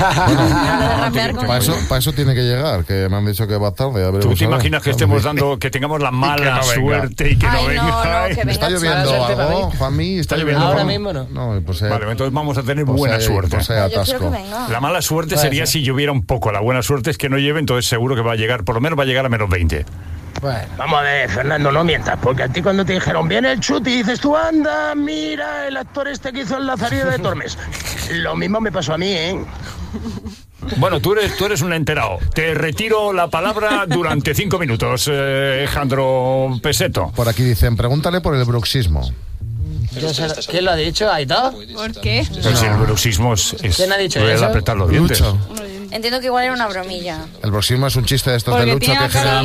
[SPEAKER 5] Rapear con-
[SPEAKER 3] Para eso tiene que llegar, que me han dicho que va tarde. Ya
[SPEAKER 4] ¿Tú
[SPEAKER 3] veremos
[SPEAKER 4] te
[SPEAKER 3] a ver.
[SPEAKER 4] imaginas que estemos dando, que tengamos la mala
[SPEAKER 3] no venga.
[SPEAKER 4] suerte y que no
[SPEAKER 5] Ay,
[SPEAKER 4] venga?
[SPEAKER 5] no,
[SPEAKER 4] Ay.
[SPEAKER 5] que venga.
[SPEAKER 3] ¿Está
[SPEAKER 9] Mala
[SPEAKER 3] lloviendo
[SPEAKER 9] suerte para
[SPEAKER 3] algo,
[SPEAKER 9] mí.
[SPEAKER 3] Juanmi? ¿Está lloviendo
[SPEAKER 9] Ahora
[SPEAKER 3] algo?
[SPEAKER 9] mismo no.
[SPEAKER 3] No, pues
[SPEAKER 4] Vale, entonces vamos a tener
[SPEAKER 3] pues
[SPEAKER 4] buena
[SPEAKER 3] hay-
[SPEAKER 4] suerte.
[SPEAKER 3] pues hay
[SPEAKER 5] Yo quiero
[SPEAKER 3] atasco.
[SPEAKER 5] que venga.
[SPEAKER 4] La mala suerte
[SPEAKER 9] Puede
[SPEAKER 4] sería
[SPEAKER 9] ser.
[SPEAKER 4] si lloviera un poco. La buena suerte es que no lleve, entonces seguro que va a llegar, por lo menos va a llegar a menos 20.
[SPEAKER 9] Bueno.
[SPEAKER 12] Vamos a ver, Fernando, no mientas, porque a ti cuando te dijeron, viene el Chuti, dices tú, anda, mira, el actor este que hizo el Lazarillo de Tormes. Lo mismo me pasó a mí, ¿eh?
[SPEAKER 4] Bueno, tú eres un enterado. Te retiro la palabra durante 5 minutos, Alejandro Peseto.
[SPEAKER 3] Por aquí dicen, pregúntale por el bruxismo.
[SPEAKER 9] ¿Quién lo ha dicho? ¿Aitor?
[SPEAKER 11] ¿Por qué?
[SPEAKER 4] Pues el bruxismo es
[SPEAKER 9] ¿Quién ha dicho
[SPEAKER 4] el
[SPEAKER 9] eso?
[SPEAKER 4] apretar los dientes.
[SPEAKER 3] Lucho.
[SPEAKER 5] Entiendo que igual era una bromilla.
[SPEAKER 3] El bruxismo es un chiste de estos de
[SPEAKER 11] Porque
[SPEAKER 3] Lucho
[SPEAKER 11] tiene
[SPEAKER 3] que
[SPEAKER 11] la cara
[SPEAKER 3] genera...
[SPEAKER 11] muy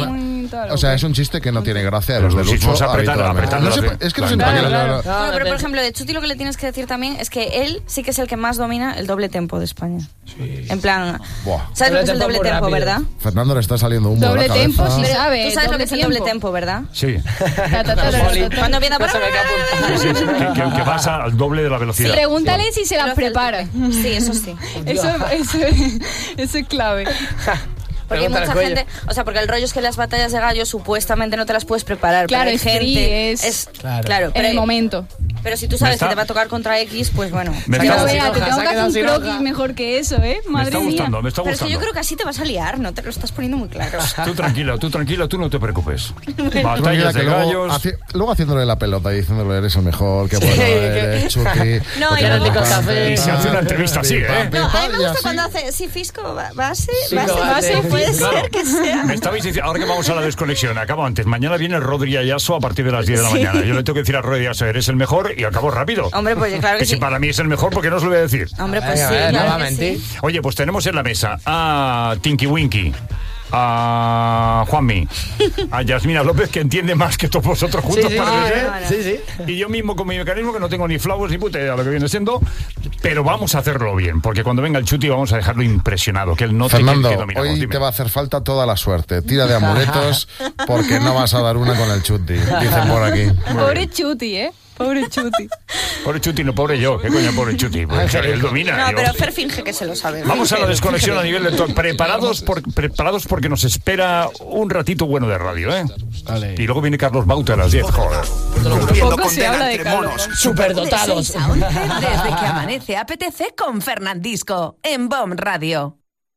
[SPEAKER 11] disfrutar.
[SPEAKER 3] O sea, es un chiste que no tiene gracia de los de Lucho.
[SPEAKER 4] Apretando.
[SPEAKER 3] No sé, es que no sé para qué.
[SPEAKER 5] Bueno, pero por ejemplo, de Chuti lo que le tienes que decir también es que él sí que es el que más domina el doble tempo de España. Sí. En plan, ¿sabes lo que es el doble tempo, verdad?
[SPEAKER 3] Fernando le está saliendo humo
[SPEAKER 11] doble
[SPEAKER 3] de la
[SPEAKER 11] tempo,
[SPEAKER 3] cabeza.
[SPEAKER 11] sí sabe.
[SPEAKER 5] Tú sabes lo que es el doble tempo, ¿verdad?
[SPEAKER 4] Sí.
[SPEAKER 5] Cuando viene a
[SPEAKER 4] que vas al doble de la velocidad.
[SPEAKER 11] Pregúntale si se las prepara.
[SPEAKER 5] Sí, eso sí.
[SPEAKER 11] Eso es clave.
[SPEAKER 5] Porque hay mucha gente, o sea, porque el rollo es que las batallas de gallo supuestamente no te las puedes preparar.
[SPEAKER 11] Claro,
[SPEAKER 5] pero hay
[SPEAKER 11] es
[SPEAKER 5] gente, claro,
[SPEAKER 11] en el momento.
[SPEAKER 5] Pero si tú sabes que te va a tocar contra X, pues bueno.
[SPEAKER 11] Te tengo que hacer un croquis mejor que eso, Madre mía.
[SPEAKER 4] Me está gustando.
[SPEAKER 5] Pero es que yo creo que así te vas a liar, no te lo estás poniendo muy claro.
[SPEAKER 4] Tú tranquila, tú no te preocupes.
[SPEAKER 3] Batallas de gallos. Luego haciéndole la pelota y diciéndole eres el mejor, qué bueno eres, Chuti.
[SPEAKER 5] No,
[SPEAKER 4] y se hace una entrevista así, ¿eh?
[SPEAKER 5] No, a mí me gusta cuando hace, sí, Fisco, base, puede ser que sea.
[SPEAKER 4] Me estabais diciendo, ahora que vamos a la desconexión, acabo antes. Mañana viene Rodri Ayaso a partir de las 10 de la mañana. Yo le tengo que decir a Rodri Ayaso, eres el mejor y acabo rápido.
[SPEAKER 5] Hombre, pues claro que sí.
[SPEAKER 4] Si para mí es el mejor, ¿por qué no os lo voy a decir?
[SPEAKER 5] Hombre, pues sí,
[SPEAKER 9] no va a mentir.
[SPEAKER 4] Oye, pues tenemos en la mesa a Tinky Winky, a Juanmi, a Yasmina López, que entiende más que todos vosotros juntos,
[SPEAKER 9] Sí.
[SPEAKER 4] Y yo mismo con mi mecanismo, que no tengo ni flowers ni puta idea de lo que viene siendo, pero vamos a hacerlo bien, porque cuando venga el Chuti vamos a dejarlo impresionado, que él no
[SPEAKER 3] Fernando,
[SPEAKER 4] te dominamos.
[SPEAKER 3] hoy
[SPEAKER 4] Dime.
[SPEAKER 3] te va a hacer falta toda la suerte. Tira de amuletos porque no vas a dar una con el Chuti, dicen por aquí.
[SPEAKER 11] Pobre Chuti, Pobre Chuti.
[SPEAKER 4] Pobre Chuti, no pobre yo. ¿Qué coño pobre Chuti? Pues él domina.
[SPEAKER 5] No, pero Fer finge que se lo sabe.
[SPEAKER 4] Vamos a la desconexión a nivel de todo. Preparados porque nos espera un ratito bueno de radio, ¿eh? Vale. Y luego viene Carlos Bauta a las 10. Joder.
[SPEAKER 11] Poco se habla de Carlos.
[SPEAKER 1] Superdotados. De 6 a 11, desde que amanece apetece con Fernandisco en BOM Radio.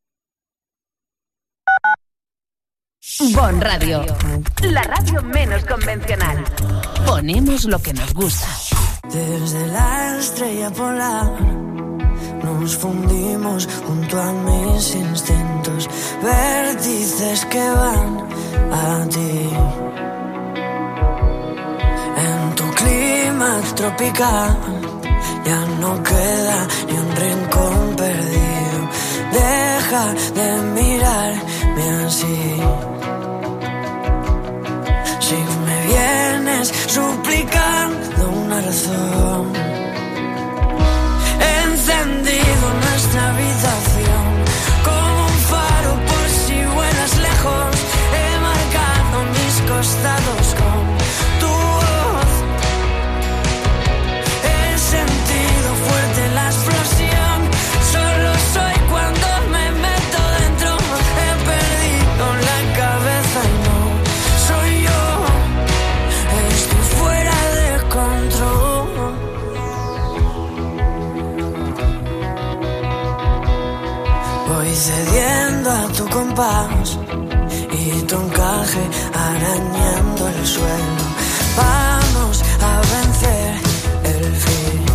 [SPEAKER 1] BOM Radio, la radio menos convencional. Ponemos lo que nos gusta.
[SPEAKER 2] Desde la estrella polar nos fundimos junto a mis instintos, vértices que van a ti. En tu clima tropical ya no queda ni un rincón perdido. Deja de mirarme así. Si me vienes suplicando una razón, he encendido nuestra habitación como un faro por si vuelas lejos. He marcado mis costados con tu voz. He sentido fuerte la explosión. Solo soy cuando me meto dentro. He perdido la cabeza y no soy yo. Estoy fuera de control. Voy cediendo a tu compás y tu encaje arañando el suelo. Vamos a vencer el fin.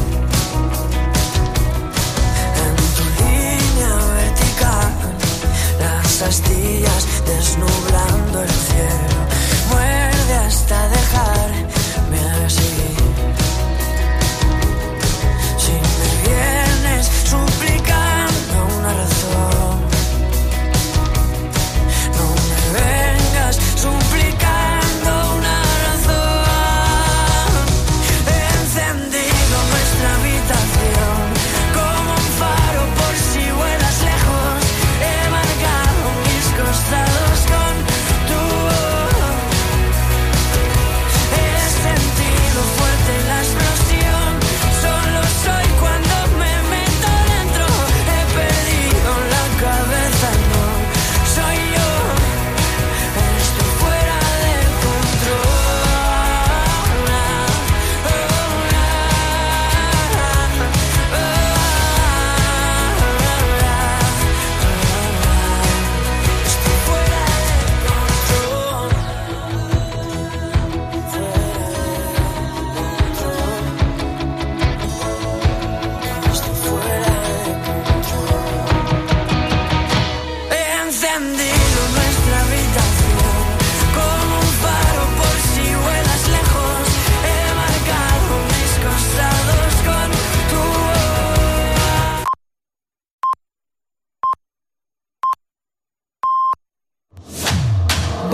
[SPEAKER 2] En tu línea vertical, las astillas desnublando el cielo. Muerde hasta dejarme así. Si me vienes suplicando una razón, no me vengas suplicando una razón. He encendido nuestra habitación como un faro por si vuelas lejos. He marcado mis costados con tu voz.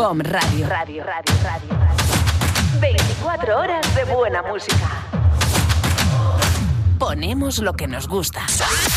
[SPEAKER 1] BOM Radio. 24 horas de buena música. Ponemos lo que nos gusta.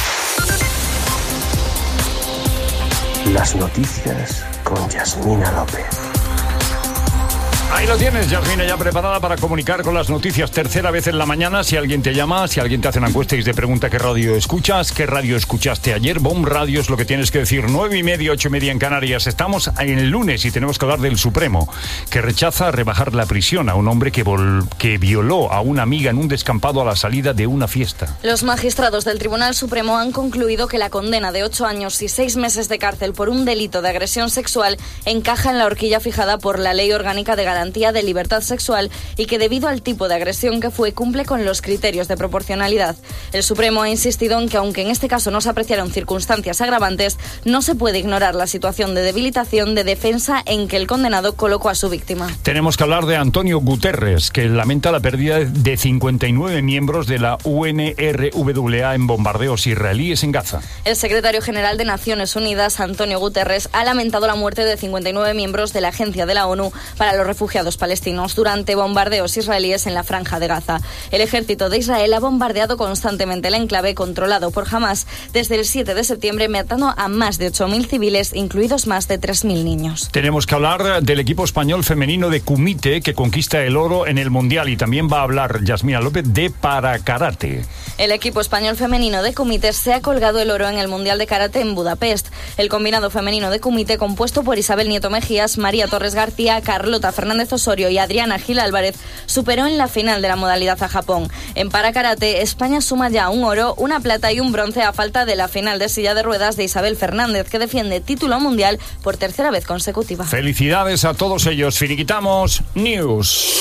[SPEAKER 12] Las noticias con Yasmina López.
[SPEAKER 4] Ahí lo tienes, Yasmina, ya preparada para comunicar con las noticias. Tercera vez en la mañana, si alguien te llama, si alguien te hace una encuesta y te pregunta qué radio escuchas, qué radio escuchaste ayer, BOM Radio es lo que tienes que decir. 9:30, 8:30 en Canarias. Estamos en el lunes y tenemos que hablar del Supremo, que rechaza rebajar la prisión a un hombre que violó a una amiga en un descampado a la salida de una fiesta.
[SPEAKER 5] Los magistrados del Tribunal Supremo han concluido que la condena de 8 años y 6 meses de cárcel por un delito de agresión sexual encaja en la horquilla fijada por la Ley Orgánica de Garantía de Libertad Sexual y que debido al tipo de agresión que fue cumple con los criterios de proporcionalidad. El Supremo ha insistido en que aunque en este caso no se apreciaron circunstancias agravantes, no se puede ignorar la situación de debilitación de defensa en que el condenado colocó a su víctima.
[SPEAKER 4] Tenemos que hablar de Antonio Guterres, que lamenta la pérdida de 59 miembros de la UNRWA en bombardeos israelíes en Gaza.
[SPEAKER 5] El secretario general de Naciones Unidas, Antonio Guterres, ha lamentado la muerte de 59 miembros de la Agencia de la ONU para los Refugiados palestinos durante bombardeos israelíes en la Franja de Gaza. El ejército de Israel ha bombardeado constantemente el enclave controlado por Hamas desde el 7 de septiembre, matando a más de 8.000 civiles, incluidos más de 3.000 niños.
[SPEAKER 4] Tenemos que hablar del equipo español femenino de kumite que conquista el oro en el Mundial, y también va a hablar Yasmina López de parakarate.
[SPEAKER 5] El equipo español femenino de kumite se ha colgado el oro en el Mundial de Karate en Budapest. El combinado femenino de kumite, compuesto por Isabel Nieto Mejías, María Torres García, Carlota Fernández Osorio y Adriana Gil Álvarez, superó en la final de la modalidad a Japón. En parakarate, España suma ya un oro, una plata y un bronce a falta de la final de silla de ruedas de Isabel Fernández, que defiende título mundial por tercera vez consecutiva.
[SPEAKER 4] Felicidades a todos ellos. Finiquitamos News.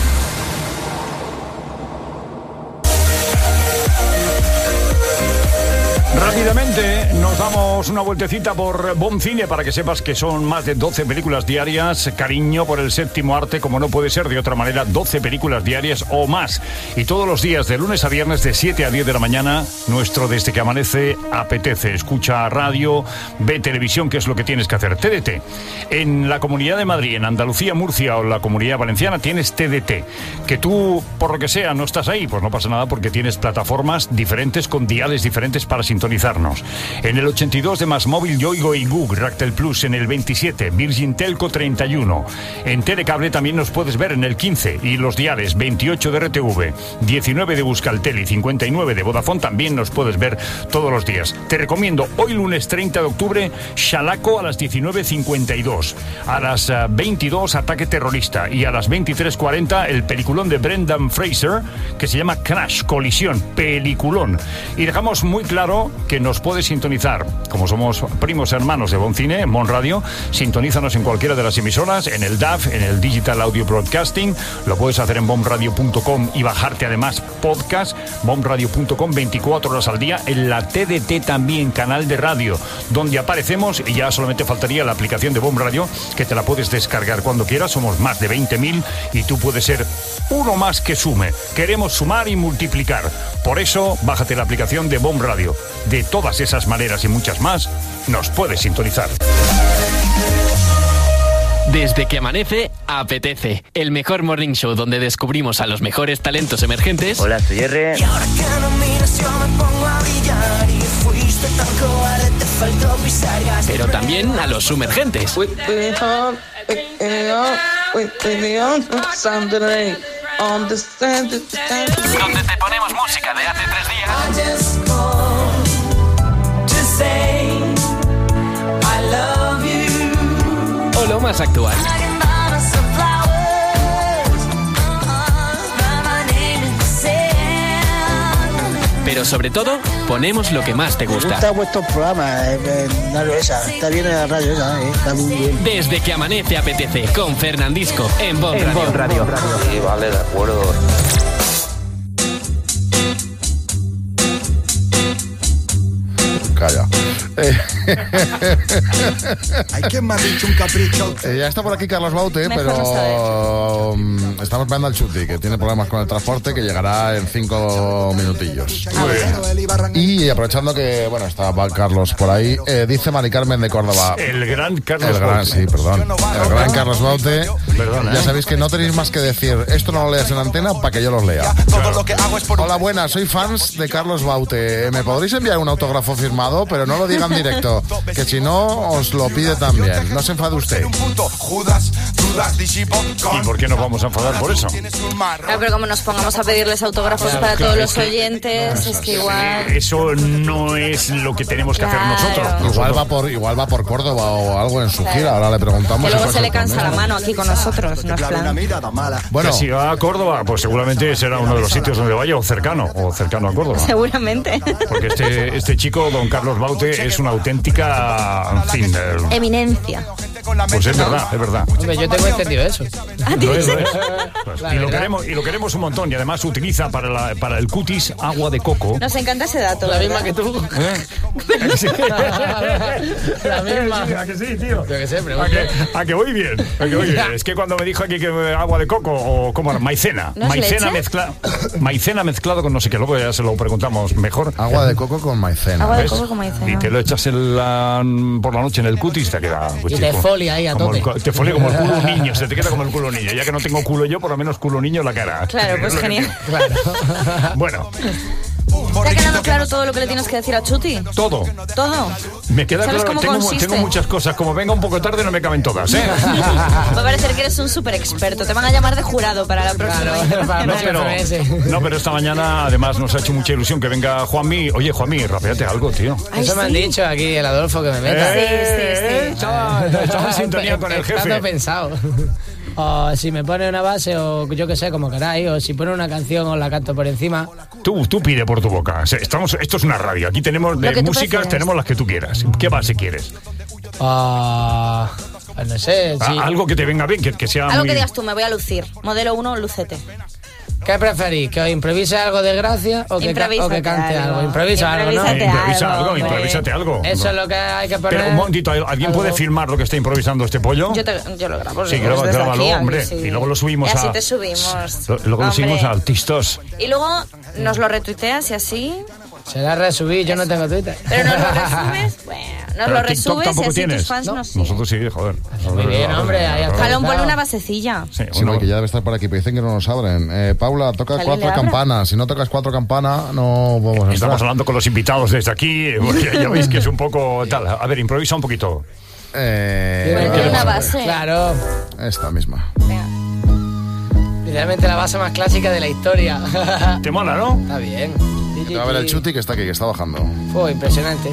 [SPEAKER 4] Rápidamente nos damos una vueltecita por BOM Cine para que sepas que son más de 12 películas diarias. Cariño por el séptimo arte, como no puede ser de otra manera, 12 películas diarias o más. Y todos los días, de lunes a viernes, de 7 a 10 de la mañana, nuestro Desde que Amanece apetece. Escucha radio, ve televisión, que es lo que tienes que hacer. TDT. En la Comunidad de Madrid, en Andalucía, Murcia o la Comunidad Valenciana tienes TDT. Que tú, por lo que sea, no estás ahí, pues no pasa nada, porque tienes plataformas diferentes con diales diferentes para sintonizarnos. En el 82 de Masmóvil, Yoigo y Gug, Ractel Plus en el 27, Virgin Telco 31. En Telecable también nos puedes ver en el 15 y los diales 28 de RTV, 19 de Euskaltel y 59 de Vodafone también nos puedes ver todos los días. Te recomiendo hoy lunes 30 de octubre Shalaco a las 19:52, a las 22 Ataque Terrorista y a las 23:40 el peliculón de Brendan Fraser que se llama Crash, Colisión, peliculón. Y dejamos muy claro que nos puedes sintonizar, como somos primos hermanos de BOM Cine, en BOM Radio. Sintonízanos en cualquiera de las emisoras, en el DAF, en el Digital Audio Broadcasting. Lo puedes hacer en bomradio.com y bajarte además podcast, bomradio.com 24 horas al día. En la TDT también, canal de radio, donde aparecemos, y ya solamente faltaría la aplicación de BOM Radio, que te la puedes descargar cuando quieras. Somos más de 20.000 y tú puedes ser uno más que sume. Queremos sumar y multiplicar. Por eso, bájate la aplicación de BOM Radio. De todas esas maneras y muchas más, nos puedes sintonizar.
[SPEAKER 13] Desde que amanece, apetece. El mejor morning show donde descubrimos a los mejores talentos emergentes.
[SPEAKER 14] Hola, soy R.
[SPEAKER 2] Y ahora que no miras, yo me pongo a brillar. Y fuiste tan cobarde, te faltó pisar gas.
[SPEAKER 13] Pero también a los sumergentes.
[SPEAKER 2] Donde
[SPEAKER 13] te ponemos música de hace 3 días. O lo más actual. Pero sobre todo, ponemos lo que más te gusta.
[SPEAKER 15] Me gusta vuestro programa, está bien en la radio esa, está muy bien.
[SPEAKER 13] Desde que amanece apetece, con Fernandisco, en BOM Radio.
[SPEAKER 14] Sí, vale, de acuerdo.
[SPEAKER 3] Calla.
[SPEAKER 16] Hay quien me ha dicho un capricho.
[SPEAKER 3] Ya está por aquí Carlos Baute, pero estamos esperando al Chuti, que tiene problemas con el transporte, que llegará en 5 minutillos. Y aprovechando que, bueno, está Carlos por ahí, dice Mari Carmen de Córdoba.
[SPEAKER 4] El gran Carlos
[SPEAKER 3] Baute. Sí, perdón. El gran Carlos Baute.
[SPEAKER 4] Perdón,
[SPEAKER 3] ya sabéis que no tenéis más que decir, esto no lo leas en antena para que yo los lea.
[SPEAKER 4] Claro.
[SPEAKER 3] Hola, buenas, soy fans de Carlos Baute. ¿Me podréis enviar un autógrafo firmado? Pero no lo digan directo, que si no os lo pide también. No se enfade usted.
[SPEAKER 4] ¿Y por qué nos vamos a enfadar por eso?
[SPEAKER 5] Claro, pero como nos pongamos a pedirles autógrafos para todos los oyentes, es que igual...
[SPEAKER 4] Eso no es lo que tenemos que hacer nosotros.
[SPEAKER 3] Igual va por Córdoba o algo en su gira. Ahora le preguntamos.
[SPEAKER 5] Que luego se le cansa la mano aquí con nosotros, no es plan.
[SPEAKER 4] Bueno, que si va a Córdoba, pues seguramente será uno de los sitios donde vaya, o cercano a Córdoba.
[SPEAKER 5] Seguramente.
[SPEAKER 4] Porque este chico, don Carlos Baute, es una auténtica, en fin,
[SPEAKER 5] eminencia.
[SPEAKER 4] Pues es verdad, es verdad.
[SPEAKER 9] Hombre, yo tengo entendido eso.
[SPEAKER 4] Pues, y lo queremos un montón. Y además utiliza para el cutis agua de coco.
[SPEAKER 5] Nos encanta ese dato.
[SPEAKER 9] La misma que tú. La misma.
[SPEAKER 4] ¿A que sí, tío?
[SPEAKER 9] Yo que sé,
[SPEAKER 4] ¿A que voy bien? Es que cuando me dijo aquí que agua de coco, o ¿cómo era? Maicena.
[SPEAKER 5] ¿No
[SPEAKER 4] Maicena mezclado con no sé qué. Luego ya se lo preguntamos mejor.
[SPEAKER 3] Agua de coco con maicena.
[SPEAKER 5] Agua de coco con maicena.
[SPEAKER 4] Y te lo echas por la noche en el cutis, te queda...
[SPEAKER 9] Y te folia ahí a tope.
[SPEAKER 4] Te folia como el culo un niño, se te queda como el culo niño. Ya que no tengo culo yo, por lo menos culo niño en la cara.
[SPEAKER 5] Claro, pues genial.
[SPEAKER 9] Claro.
[SPEAKER 4] Bueno.
[SPEAKER 5] ¿Te ha quedado claro todo lo que le tienes que decir a Chuti?
[SPEAKER 4] Todo. Me queda
[SPEAKER 5] ¿Sabes
[SPEAKER 4] claro. Tengo muchas cosas. Como venga un poco tarde, no me caben todas, ¿eh?
[SPEAKER 5] Va a parecer que eres un súper experto. Te van a llamar de jurado para la próxima.
[SPEAKER 4] No, pero esta mañana además nos ha hecho mucha ilusión que venga Juanmi. Oye, Juanmi, rapeate algo, tío.
[SPEAKER 9] Eso me han dicho aquí el Adolfo, que me meta.
[SPEAKER 5] Sí.
[SPEAKER 4] Estaba en sintonía con el jefe.
[SPEAKER 9] Está pensado. O si me pone una base, o yo que sé, como queráis, o si pone una canción os la canto por encima.
[SPEAKER 4] Tú pide por tu boca. Esto es una radio. Aquí tenemos de músicas, tenemos las que tú quieras. ¿Qué base quieres?
[SPEAKER 9] Pues no sé. Sí.
[SPEAKER 4] Algo que te venga bien, que sea
[SPEAKER 5] algo que digas tú, me voy a lucir. Modelo 1, lúcete.
[SPEAKER 9] ¿Qué preferís? ¿Que os improvise algo de gracia o que cante algo? Improvisa algo, ¿no?
[SPEAKER 4] Improvísate algo.
[SPEAKER 9] Eso es lo que hay que poner.
[SPEAKER 4] Pero un momentito, ¿alguien puede filmar lo que está improvisando este pollo?
[SPEAKER 5] Yo lo grabo.
[SPEAKER 4] Sí, grábalo, hombre.
[SPEAKER 5] Sí.
[SPEAKER 4] Y luego lo subimos
[SPEAKER 5] y así te subimos.
[SPEAKER 4] Luego lo subimos a Artistos.
[SPEAKER 5] Y luego nos lo retuiteas y así...
[SPEAKER 9] Será resubir, yo no tengo Twitter.
[SPEAKER 5] Pero nos lo resubes, bueno, nos lo resubes y así
[SPEAKER 4] tienes.
[SPEAKER 5] tus fans nos siguen.
[SPEAKER 4] Nosotros sí, joder.
[SPEAKER 9] Muy bien, hombre.
[SPEAKER 5] Jalón, ponle una basecilla.
[SPEAKER 3] Sí, que ya debe estar por aquí, pero dicen que no nos abren. Paula, toca 4 campanas. Si no tocas 4 campanas, no vamos a entrar.
[SPEAKER 4] Estamos hablando con los invitados desde aquí, porque ya veis que es un poco tal. A ver, improvisa un poquito.
[SPEAKER 5] Una base.
[SPEAKER 9] Claro.
[SPEAKER 3] Esta misma.
[SPEAKER 9] Literalmente la base más clásica de la historia.
[SPEAKER 4] ¿Te mola, no?
[SPEAKER 9] Está bien.
[SPEAKER 3] A ver el Chuti que está aquí, que está bajando.
[SPEAKER 9] Impresionante.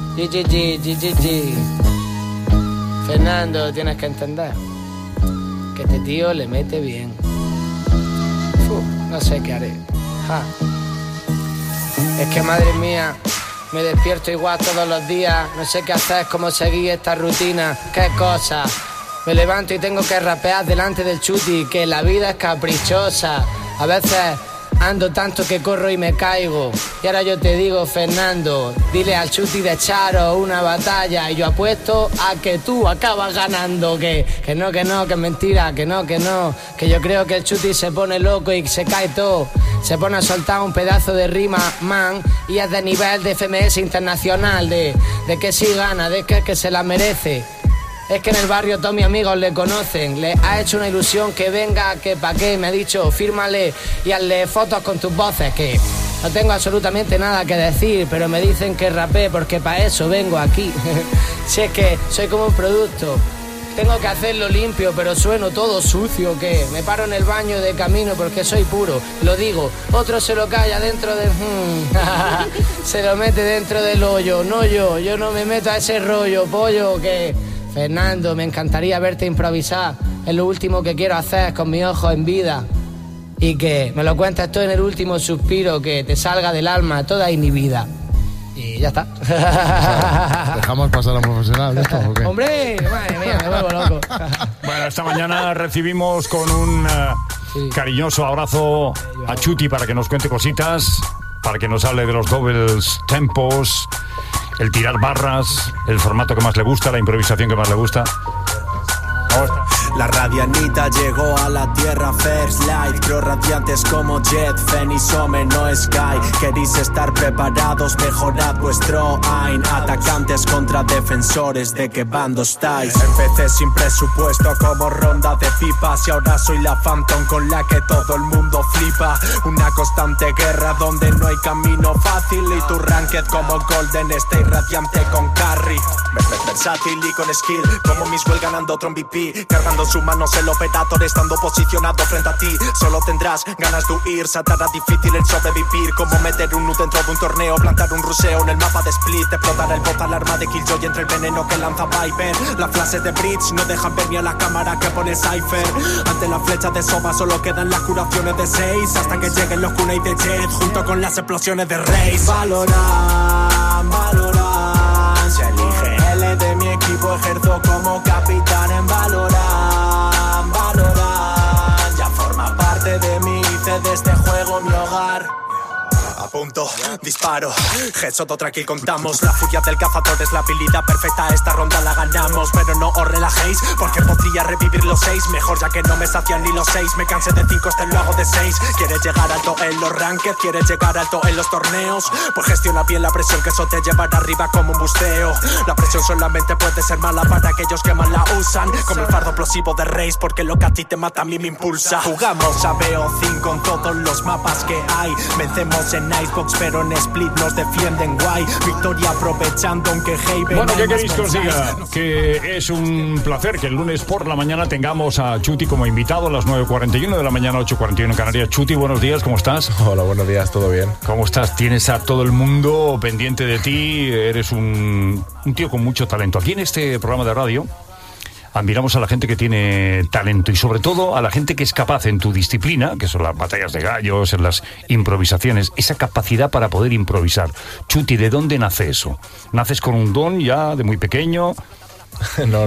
[SPEAKER 9] Fernando, tienes que entender que este tío le mete bien. No sé qué haré. Es que madre mía, me despierto igual todos los días. No sé qué hacer, cómo seguir esta rutina. Qué cosa. Me levanto y tengo que rapear delante del Chuti, que la vida es caprichosa. A veces ando tanto que corro y me caigo. Y ahora yo te digo, Fernando, dile al Chuti de echaros una batalla. Y yo apuesto a que tú acabas ganando. Que no, que es mentira, que no. Que yo creo que el Chuti se pone loco y se cae todo. Se pone a soltar un pedazo de rima, man. Y es de nivel de FMS internacional. De que sí gana, de que se la merece. Es que en el barrio todos mis amigos le conocen. Le ha hecho una ilusión que venga, que pa' qué. Me ha dicho, fírmale y hazle fotos con tus voces. Que no tengo absolutamente nada que decir, pero me dicen que rapé porque pa' eso vengo aquí. Si es que soy como un producto, tengo que hacerlo limpio, pero sueno todo sucio. Que me paro en el baño de camino porque soy puro. Lo digo, otro se lo calla dentro de... se lo mete dentro del hoyo. No yo no me meto a ese rollo, pollo, que... Fernando, me encantaría verte improvisar. Es lo último que quiero hacer con mis ojos en vida. Y que me lo cuentes tú en el último suspiro, que te salga del alma toda inhibida. Y ya está.
[SPEAKER 3] ¿Dejamos pasar a un profesional de esto o qué?
[SPEAKER 9] ¡Hombre! Madre mía, me vuelvo loco.
[SPEAKER 4] Bueno, esta mañana recibimos con un cariñoso abrazo a Chuti para que nos cuente cositas, para que nos hable de los doubles tempos el tirar barras, el formato que más le gusta, la improvisación que más le gusta.
[SPEAKER 2] La radianita llegó a la tierra first light. Creo radiantes como Jet, Phoenix, Home, no Sky. Queréis estar preparados, mejorad vuestro aim. Atacantes contra defensores, ¿de qué bando estáis? Empecé sin presupuesto como ronda de pipas y ahora soy la Phantom con la que todo el mundo flipa. Una constante guerra donde no hay camino fácil y tu ranked como Golden State radiante con carry. Versátil y con skill, como Miswell ganando otro MVP. Cargando en sus manos el operator, estando posicionado frente a ti. Solo tendrás ganas de huir, se hará difícil el sobrevivir. Como meter un nudo dentro de un torneo, plantar un ruseo en el mapa de Split. Explotar el bot alarma de Killjoy entre el veneno que lanza Viper. Las flashes de Bridge no dejan ver ni a la cámara que pone Cypher. Ante la flecha de Soba solo quedan las curaciones de 6. Hasta que lleguen los kunai de Jet junto con las explosiones de Raze. Valoran, valoran. Se elige L de mi equipo, ejerzo como capitán en Valoran, Valoran. Ya forma parte de mí, hice de este juego mi hogar. A punto, disparo, Headshot, otra kill contamos. La furia del cazador es la habilidad perfecta, esta ronda la ganamos. Pero no os relajéis, porque podría revivir los 6. Mejor ya que no me sacian ni los 6. Me cansé de 5, este lo hago de 6. ¿Quieres llegar alto en los ranked? ¿Quieres llegar alto en los torneos? Pues gestiona bien la presión, que eso te llevará arriba como un busteo. La presión solamente puede ser mala para aquellos que más la usan. Como el fardo explosivo de Raze, porque lo que a ti te mata a mí me impulsa. Jugamos a BO5 con todos los mapas que hay. Vencemos en Icebox, pero en Split nos defienden guay. Victoria aprovechando aunque Haven.
[SPEAKER 4] Bueno, ¿qué queréis que os diga? Que es un placer que el lunes por la mañana tengamos a Chuti como invitado a las 9:41 de la mañana, 8:41 en Canarias. Chuti, buenos días, ¿cómo estás?
[SPEAKER 17] Hola, buenos días, ¿todo bien?
[SPEAKER 4] ¿Cómo estás? Tienes a todo el mundo pendiente de ti, eres un tío con mucho talento. Aquí en este programa de radio admiramos a la gente que tiene talento y sobre todo a la gente que es capaz en tu disciplina, que son las batallas de gallos, en las improvisaciones, esa capacidad para poder improvisar. Chuti, ¿de dónde nace eso? ¿Naces con un don ya de muy pequeño?
[SPEAKER 17] No.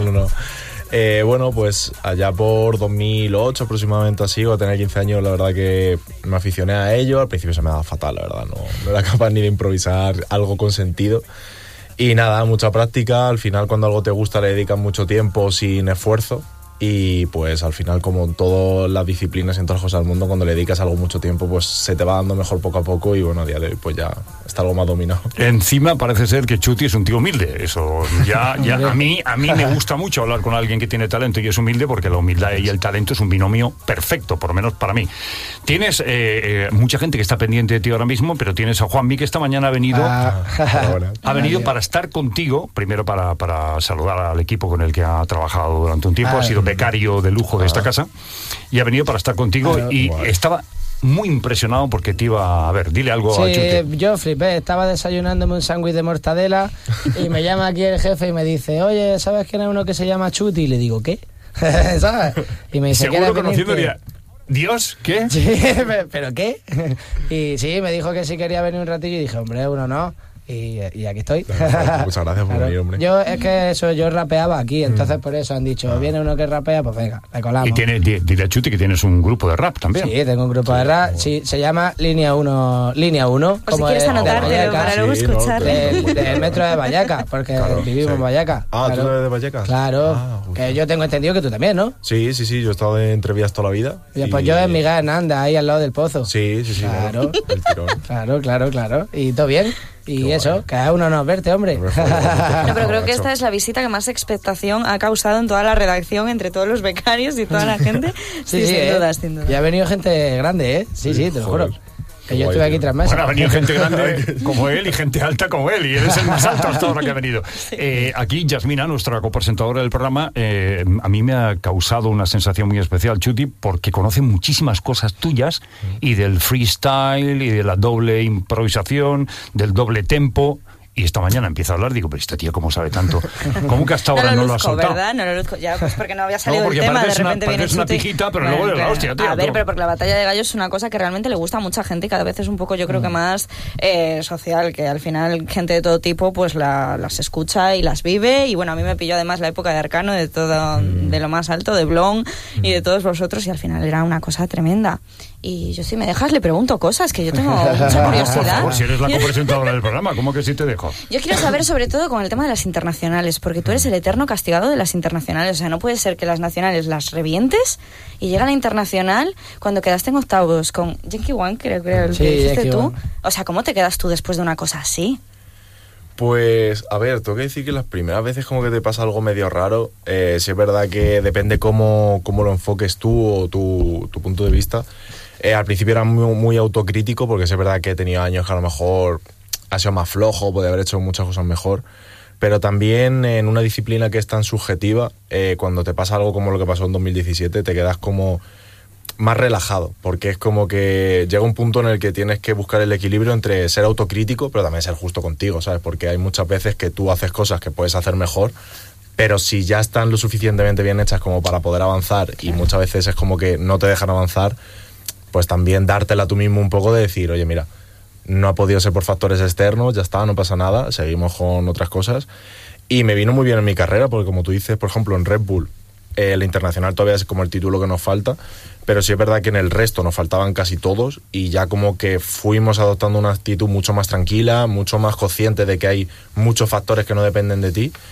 [SPEAKER 17] Bueno, pues allá por 2008 aproximadamente, así, o a tener 15 años, la verdad que me aficioné a ello. Al principio se me daba fatal, la verdad, no era capaz ni de improvisar algo con sentido. Y nada, mucha práctica. Al final, cuando algo te gusta, le dedicas mucho tiempo sin esfuerzo. Y pues al final, como en todas las disciplinas y en todas las cosas del mundo, cuando le dedicas algo mucho tiempo, pues se te va dando mejor poco a poco. Y bueno, a día de hoy pues ya está algo más dominado.
[SPEAKER 4] Encima parece ser que Chuti es un tío humilde. Eso ya a mí me gusta mucho hablar con alguien que tiene talento y es humilde, porque la humildad y el talento es un binomio perfecto, por lo menos para mí. Tienes mucha gente que está pendiente de ti ahora mismo, pero tienes a Juanmi, que esta mañana ha venido para estar contigo, primero para saludar al equipo con el que ha trabajado durante un tiempo. Ha sido becario de lujo de esta casa y ha venido para estar contigo y estaba muy impresionado porque te iba a ver. Dile algo a Chuti.
[SPEAKER 9] Yo flipé, estaba desayunándome un sándwich de mortadela y me llama aquí el jefe y me dice: oye, ¿sabes quién es uno que se llama Chuti? Y le digo: ¿qué? ¿Sabes? Y me dice:
[SPEAKER 4] seguro conociendo diría: ¿Dios? ¿Qué?
[SPEAKER 9] Sí, ¿pero qué? Y sí, me dijo que sí quería venir un ratillo y dije: hombre, uno no. Y aquí estoy.
[SPEAKER 17] Muchas gracias por venir, hombre.
[SPEAKER 9] Yo rapeaba aquí, entonces por eso han dicho: viene uno que rapea, pues venga, le colamos.
[SPEAKER 4] Y dile a Chuti que tienes un grupo de rap también.
[SPEAKER 9] Sí, tengo un grupo de rap, sí, se llama Línea 1.
[SPEAKER 5] Por si quieres anotártelo para luego escuchar.
[SPEAKER 9] Del metro de Vallecas, porque vivimos en Vallecas.
[SPEAKER 17] Ah, ¿tú eres de Vallecas?
[SPEAKER 9] Claro, que yo tengo entendido que tú también, ¿no?
[SPEAKER 17] Sí, yo he estado en Entrevías toda la vida.
[SPEAKER 9] Y pues yo en Miguel Hernández, ahí al lado del pozo.
[SPEAKER 17] Sí.
[SPEAKER 9] Claro.
[SPEAKER 17] El tirón.
[SPEAKER 9] Claro. ¿Y todo bien? Y eso, que a uno nos verte, hombre.
[SPEAKER 5] No, pero creo que esta es la visita que más expectación ha causado en toda la redacción, entre todos los becarios y toda la gente. Sí, sin duda.
[SPEAKER 9] Y ha venido gente grande, ¿eh? Sí, te lo juro. Que yo estuve aquí 3 meses.
[SPEAKER 4] Bueno, ha venido gente grande como él y gente alta como él, y eres el más alto hasta ahora que ha venido. Aquí Yasmina, nuestra copresentadora del programa, a mí me ha causado una sensación muy especial, Chuti, porque conoce muchísimas cosas tuyas y del freestyle y de la doble improvisación, del doble tempo. Y esta mañana empieza a hablar, digo, pero esta tía cómo sabe tanto. ¿Cómo que hasta ahora no lo ha soltado?
[SPEAKER 5] ¿Verdad? No lo luzco, ya, pues porque no había salido el tema, de repente viene
[SPEAKER 4] una pijita, pero luego de la hostia, tío.
[SPEAKER 5] A ver, pero porque la batalla de gallos es una cosa que realmente le gusta a mucha gente y cada vez es un poco, yo creo que más social, que al final gente de todo tipo pues las escucha y las vive. Y bueno, a mí me pilló además la época de Arcano, de todo, de lo más alto, de Blon y de todos vosotros, y al final era una cosa tremenda. Y yo, si me dejas, le pregunto cosas, que yo tengo mucha curiosidad.
[SPEAKER 4] Por favor, si eres la copresentadora del programa, ¿cómo que sí te dejo?
[SPEAKER 5] Yo quiero saber sobre todo con el tema de las internacionales, porque tú eres el eterno castigado de las internacionales. O sea, no puede ser que las nacionales las revientes y llega la internacional cuando quedaste en octavos con Yankee One, creo el que dijiste tú. One. O sea, ¿cómo te quedas tú después de una cosa así?
[SPEAKER 17] Pues, a ver, tengo que decir que las primeras veces como que te pasa algo medio raro. Sí es verdad que depende cómo lo enfoques tú o tu punto de vista. Al principio era muy autocrítico, porque sí es verdad que he tenido años que a lo mejor ha sido más flojo, podía haber hecho muchas cosas mejor. Pero también en una disciplina que es tan subjetiva, cuando te pasa algo como lo que pasó en 2017, te quedas como más relajado, porque es como que llega un punto en el que tienes que buscar el equilibrio entre ser autocrítico, pero también ser justo contigo, ¿sabes? Porque hay muchas veces que tú haces cosas que puedes hacer mejor, pero si ya están lo suficientemente bien hechas como para poder avanzar, y muchas veces es como que no te dejan avanzar, pues también dártela tú mismo un poco de decir, oye, mira, no ha podido ser por factores externos, ya está, no pasa nada, seguimos con otras cosas. Y me vino muy bien en mi carrera, porque como tú dices, por ejemplo, en Red Bull, el internacional todavía es como el título que nos falta, pero sí es verdad que en el resto nos faltaban casi todos, y ya como que fuimos adoptando una actitud mucho más tranquila, mucho más consciente de que hay muchos factores que no dependen de ti,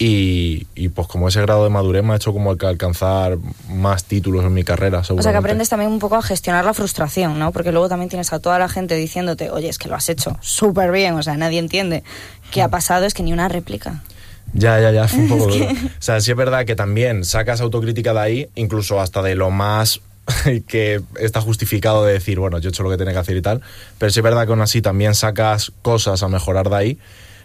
[SPEAKER 17] y pues como ese grado de madurez me ha hecho como que alcanzar más títulos en mi carrera, seguramente.
[SPEAKER 5] O sea, que aprendes también un poco a gestionar la frustración, ¿no? Porque luego también tienes a toda la gente diciéndote, oye, es que lo has hecho súper bien, o sea, nadie entiende qué ha pasado, es que ni una réplica.
[SPEAKER 17] Ya, fue un poco duro. O sea, sí es verdad que también sacas autocrítica de ahí, incluso hasta de lo más que está justificado de decir, bueno, yo he hecho lo que tenía que hacer y tal, pero sí es verdad que aún así también sacas cosas a mejorar de ahí.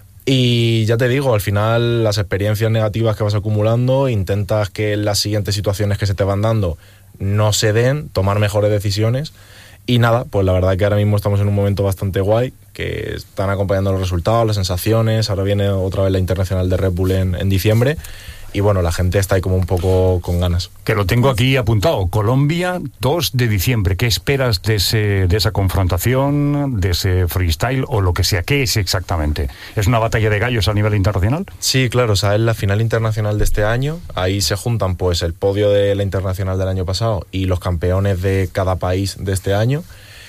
[SPEAKER 17] Y ya te digo, al final las experiencias negativas que vas acumulando, intentas que las siguientes situaciones que se te van dando no se den, tomar mejores decisiones. Y nada, pues la verdad que ahora mismo estamos en un momento bastante guay, que están acompañando los resultados, las sensaciones. Ahora viene otra vez la internacional de Red Bull en diciembre. Y bueno, la gente está ahí como un poco con ganas.
[SPEAKER 4] Que lo tengo aquí apuntado. Colombia, 2 de diciembre. ¿Qué esperas de esa confrontación, de ese freestyle o lo que sea? ¿Qué es exactamente? ¿Es una batalla de gallos a nivel internacional?
[SPEAKER 17] Sí, claro. O sea, es la final internacional de este año. Ahí se juntan pues el podio de la internacional del año pasado y los campeones de cada país de este año.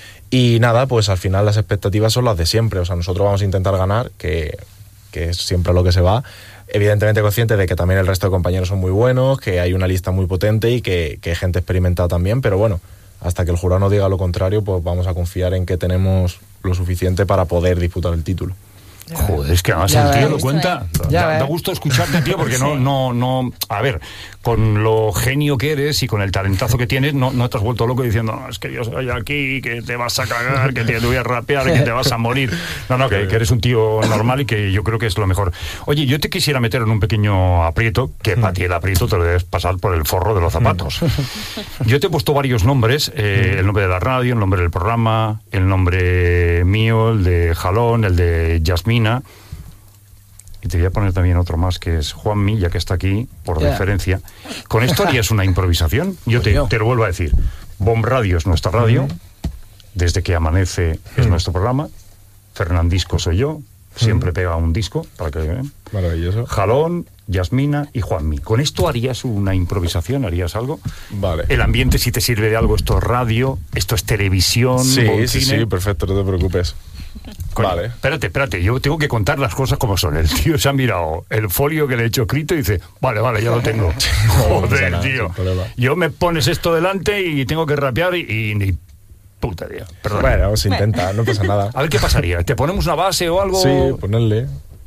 [SPEAKER 17] Y nada, pues al final las expectativas son las de siempre. O sea, nosotros vamos a intentar ganar, que es siempre lo que se va. Evidentemente consciente de que también el resto de compañeros son muy buenos, que hay una lista muy potente y que hay gente experimentada también, pero bueno, hasta que el jurado nos diga lo contrario, pues vamos a confiar en que tenemos lo suficiente para poder disputar el título.
[SPEAKER 4] Joder, es que además el tío lo cuenta. Da gusto escucharte, tío, porque no. A ver, con lo genio que eres y con el talentazo que tienes, no te has vuelto loco diciendo, no, es que yo soy aquí, que te vas a cagar, que te voy a rapear, que te vas a morir. No, que eres un tío normal y que yo creo que es lo mejor. Oye, yo te quisiera meter en un pequeño aprieto, que para ti el aprieto te lo debes pasar por el forro de los zapatos. Yo te he puesto varios nombres, el nombre de la radio, el nombre del programa, el nombre mío, el de Jalón, el de Yasmina. Y te voy a poner también otro más, que es Juanmi, ya que está aquí, por deferencia. Con esto harías una improvisación. Yo te lo vuelvo a decir. Bomb Radio es nuestra radio. Desde que amanece es nuestro programa. Fernandisco soy yo. Siempre pega un disco, para que vean.
[SPEAKER 17] Maravilloso.
[SPEAKER 4] Jalón, Yasmina y Juanmi. ¿Con esto harías una improvisación? ¿Harías algo?
[SPEAKER 17] Vale.
[SPEAKER 4] El ambiente, si te sirve de algo, esto es radio, esto es televisión.
[SPEAKER 17] Sí, perfecto, no te preocupes.
[SPEAKER 4] Coño, vale. Espérate, yo tengo que contar las cosas como son. El tío se ha mirado el folio que le he hecho escrito y dice, vale, ya lo tengo. Joder, tío. Yo me pones esto delante y tengo que rapear y ni puta, tío. Perdón.
[SPEAKER 17] Bueno, se intenta, no pasa nada.
[SPEAKER 4] A ver qué pasaría. ¿Te ponemos una base o algo?
[SPEAKER 17] Sí, ponerle.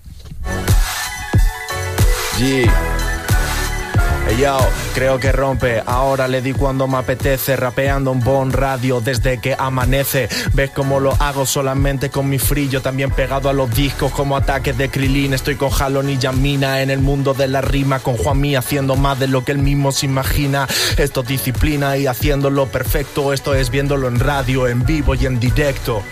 [SPEAKER 17] Yo creo que rompe, ahora le di cuando me apetece, rapeando en Bomb Radio desde que amanece. Ves cómo lo hago solamente con mi frillo, también pegado a los discos como ataques de Krilin. Estoy con Jalón y Yasmina en el mundo de la rima, con Juanmi haciendo más de lo que él mismo se imagina. Esto es disciplina y haciéndolo perfecto, esto es viéndolo en radio, en vivo y en directo.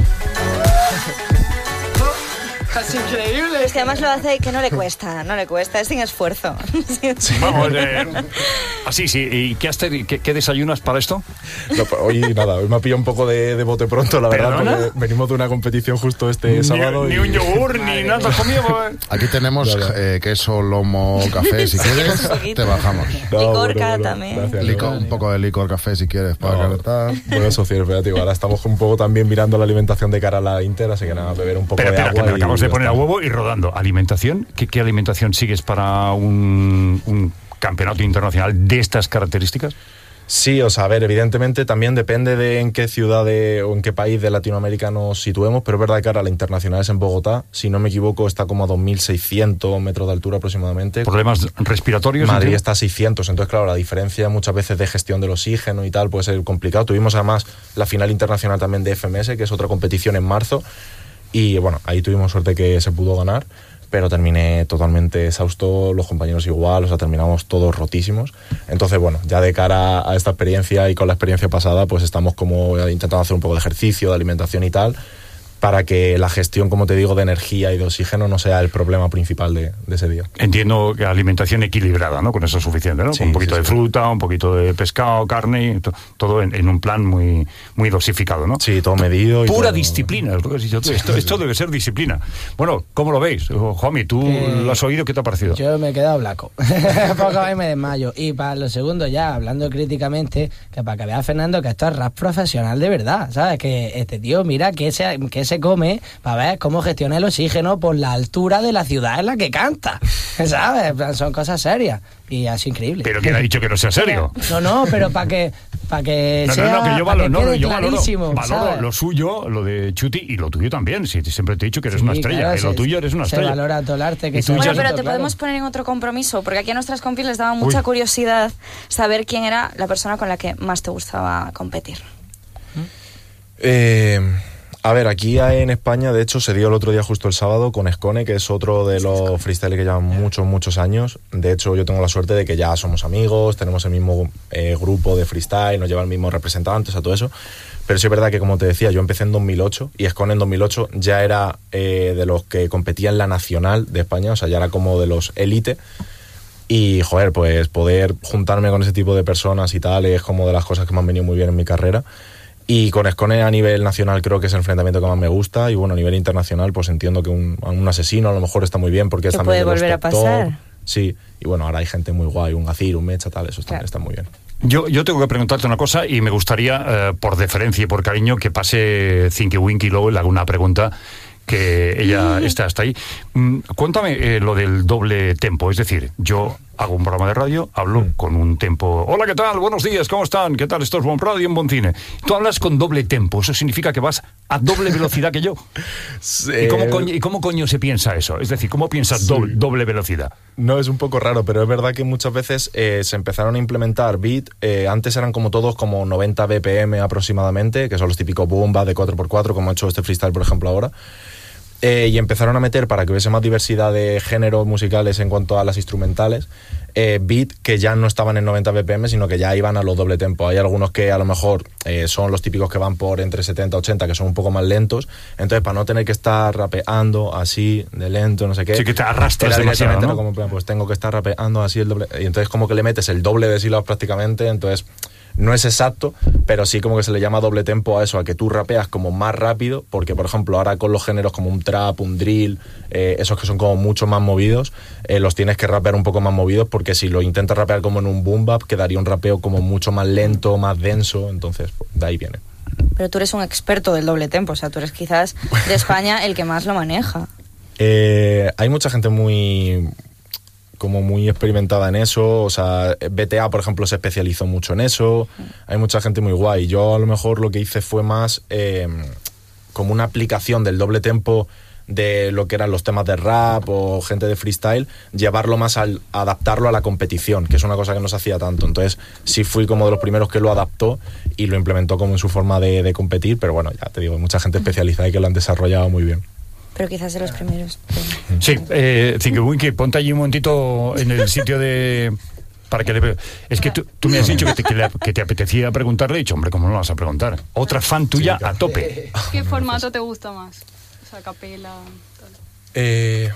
[SPEAKER 5] Es increíble. Es que además lo hace que no le cuesta, es sin esfuerzo.
[SPEAKER 4] Sí. Vamos, así, sí. ¿Y qué desayunas para esto?
[SPEAKER 17] No, hoy nada, hoy me ha pillado un poco de bote pronto, la verdad, porque venimos de una competición justo este sábado.
[SPEAKER 4] Ni un yogur, ni nada conmigo.
[SPEAKER 3] Aquí tenemos queso, lomo, café, si quieres, te bajamos.
[SPEAKER 5] Licor también.
[SPEAKER 3] Un poco de licor, café, si quieres, para calentar.
[SPEAKER 17] Bueno, eso sí, espérate, ahora estamos un poco también mirando la alimentación de cara a la Inter, así que nada, beber un poco de agua.
[SPEAKER 4] Que me acabas de Se pone a huevo y rodando. ¿Alimentación? ¿Qué alimentación sigues para un campeonato internacional de estas características?
[SPEAKER 17] Sí, o sea, a ver, evidentemente también depende de en qué ciudad o en qué país de Latinoamérica nos situemos, pero es verdad que ahora la internacional es en Bogotá, si no me equivoco está como a 2.600 metros de altura aproximadamente.
[SPEAKER 4] ¿Problemas respiratorios?
[SPEAKER 17] Madrid está a 600, entonces claro, la diferencia muchas veces de gestión del oxígeno y tal puede ser complicado. Tuvimos además la final internacional también de FMS, que es otra competición en marzo, y bueno, ahí tuvimos suerte que se pudo ganar, pero terminé totalmente exhausto, los compañeros igual, o sea, terminamos todos rotísimos. Entonces, bueno, ya de cara a esta experiencia y con la experiencia pasada, pues estamos como intentando hacer un poco de ejercicio, de alimentación y tal, para que la gestión, como te digo, de energía y de oxígeno no sea el problema principal de ese día.
[SPEAKER 4] Entiendo que alimentación equilibrada, ¿no? Con eso es suficiente, ¿no?
[SPEAKER 17] Sí,
[SPEAKER 4] Con un poquito
[SPEAKER 17] sí,
[SPEAKER 4] de
[SPEAKER 17] sí.
[SPEAKER 4] fruta, un poquito de pescado, carne, todo en un plan muy dosificado, ¿no?
[SPEAKER 17] Sí, todo medido. Y
[SPEAKER 4] Pura
[SPEAKER 17] todo...
[SPEAKER 4] disciplina, es lo que has dicho tú. Esto debe ser disciplina. Bueno, ¿cómo lo veis? Juanmi, ¿tú lo has oído? ¿Qué te ha parecido?
[SPEAKER 9] Yo me he quedado blanco. Poco a me desmayo. Y para lo segundo, ya hablando críticamente, que para que veas, Fernando, que esto es rap profesional de verdad, ¿sabes? Que este tío, mira, que se come para ver cómo gestiona el oxígeno por la altura de la ciudad en la que canta, ¿sabes? Son cosas serias y así increíble.
[SPEAKER 4] ¿Pero quién ha dicho que no sea serio?
[SPEAKER 9] No, pero para que sea,
[SPEAKER 4] que yo
[SPEAKER 9] clarísimo,
[SPEAKER 4] valoro
[SPEAKER 9] ¿sabes?
[SPEAKER 4] lo suyo, lo de Chuti y lo tuyo también. Si siempre te he dicho que eres una estrella,
[SPEAKER 9] claro,
[SPEAKER 4] que lo tuyo eres una
[SPEAKER 9] se
[SPEAKER 4] estrella.
[SPEAKER 9] valora todo el arte que
[SPEAKER 4] Y tú
[SPEAKER 5] Bueno,
[SPEAKER 4] ya-
[SPEAKER 5] pero te podemos poner en otro compromiso, porque aquí a nuestras compis les daba mucha curiosidad saber quién era la persona con la que más te gustaba competir.
[SPEAKER 17] A ver, aquí en España, de hecho, se dio el otro día, justo el sábado, con Escone, que es otro de los freestyle que llevan muchos años. De hecho, yo tengo la suerte de que ya somos amigos, tenemos el mismo grupo de freestyle, nos lleva el mismo representante, o sea, todo eso. Pero sí es verdad que, como te decía, yo empecé en 2008 y Escone en 2008 ya era de los que competía en la nacional de España, o sea, ya era como de los élite. Y, joder, pues poder juntarme con ese tipo de personas y tal es como de las cosas que me han venido muy bien en mi carrera. Y con Escone a nivel nacional creo que es el enfrentamiento que más me gusta. Y bueno, a nivel internacional pues entiendo que un asesino a lo mejor está muy bien porque es
[SPEAKER 5] Que
[SPEAKER 17] también
[SPEAKER 5] puede
[SPEAKER 17] de los
[SPEAKER 5] volver a
[SPEAKER 17] top
[SPEAKER 5] pasar.
[SPEAKER 17] top. Sí, y bueno, ahora hay gente muy guay, un Gazir, un Mecha, tal, eso está muy bien.
[SPEAKER 4] Yo tengo que preguntarte una cosa y me gustaría, por deferencia y por cariño, que pase Zinky Winky luego y le haga una pregunta, que ella está hasta ahí. Cuéntame lo del doble tempo, es decir, yo hago un programa de radio, hablo con un tempo. Hola, ¿qué tal? Buenos días, ¿cómo están? ¿Qué tal? Esto es Bon Radio en Bon Cine. Tú hablas con doble tempo, eso significa que vas a doble velocidad que yo. ¿Y cómo coño se piensa eso? Es decir, ¿cómo piensas doble velocidad?
[SPEAKER 17] No, es un poco raro, pero es verdad que muchas veces se empezaron a implementar beat. Antes eran como todos como 90 BPM aproximadamente, que son los típicos bombas de 4x4, como ha hecho este freestyle, por ejemplo, ahora. Y empezaron a meter, para que hubiese más diversidad de géneros musicales en cuanto a las instrumentales, beat que ya no estaban en 90 BPM, sino que ya iban a los doble tempo. Hay algunos que a lo mejor son los típicos que van por entre 70 y 80, que son un poco más lentos. Entonces, para no tener que estar rapeando así, de lento, no sé qué...
[SPEAKER 4] Sí, que te arrastras demasiado, ¿no?
[SPEAKER 17] Como, pues tengo que estar rapeando así el doble... Y entonces como que le metes el doble de sílabas prácticamente, entonces... No es exacto, pero sí como que se le llama doble tempo a eso, a que tú rapeas como más rápido, porque por ejemplo ahora con los géneros como un trap, un drill, esos que son como mucho más movidos, los tienes que rapear un poco más movidos, porque si lo intentas rapear como en un boom bap, quedaría un rapeo como mucho más lento, más denso, entonces pues, de ahí viene.
[SPEAKER 5] Pero tú eres un experto del doble tempo, o sea, tú eres quizás de España el que más lo maneja.
[SPEAKER 17] Hay mucha gente muy experimentada en eso, o sea, BTA, por ejemplo, se especializó mucho en eso, hay mucha gente muy guay. Yo a lo mejor lo que hice fue más como una aplicación del doble tempo de lo que eran los temas de rap o gente de freestyle, llevarlo más al adaptarlo a la competición, que es una cosa que no se hacía tanto. Entonces sí fui como de los primeros que lo adaptó y lo implementó como en su forma de competir, pero bueno, ya te digo, hay mucha gente especializada y que lo han desarrollado muy bien.
[SPEAKER 5] Pero quizás de los primeros.
[SPEAKER 4] Sí, Zinky Winky, ponte allí un momentito en el sitio de... Para que le... Es que tú me has dicho que te apetecía preguntarle, he dicho, hombre, ¿cómo no lo vas a preguntar? Otra fan tuya a tope.
[SPEAKER 11] ¿Qué formato te gusta más? O sea, capela, tal.
[SPEAKER 17] ¿Qué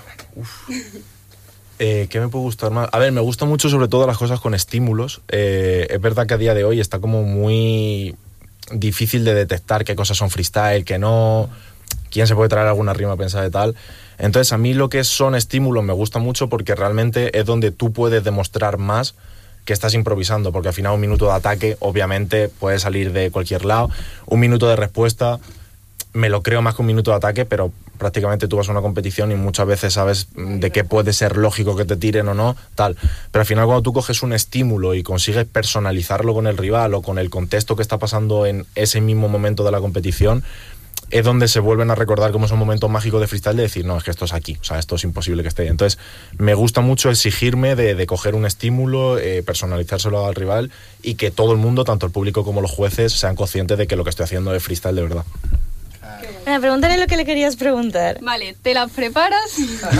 [SPEAKER 17] me puede gustar más? A ver, me gusta mucho sobre todo las cosas con estímulos. Es verdad que a día de hoy está como muy difícil de detectar qué cosas son freestyle, qué no... quién se puede traer alguna rima pensada y tal. Entonces a mí lo que son estímulos me gusta mucho porque realmente es donde tú puedes demostrar más que estás improvisando, porque al final un minuto de ataque obviamente puede salir de cualquier lado, un minuto de respuesta me lo creo más que un minuto de ataque, pero prácticamente tú vas a una competición y muchas veces sabes de qué puede ser lógico que te tiren o no, tal. Pero al final cuando tú coges un estímulo y consigues personalizarlo con el rival o con el contexto que está pasando en ese mismo momento de la competición, es donde se vuelven a recordar como esos momentos mágicos de freestyle de decir, no, es que esto es aquí, o sea, esto es imposible que esté. Entonces, me gusta mucho exigirme de coger un estímulo, personalizárselo al rival y que todo el mundo, tanto el público como los jueces, sean conscientes de que lo que estoy haciendo es freestyle de verdad.
[SPEAKER 5] Pregúntale lo que le querías preguntar.
[SPEAKER 11] Vale, ¿te las preparas?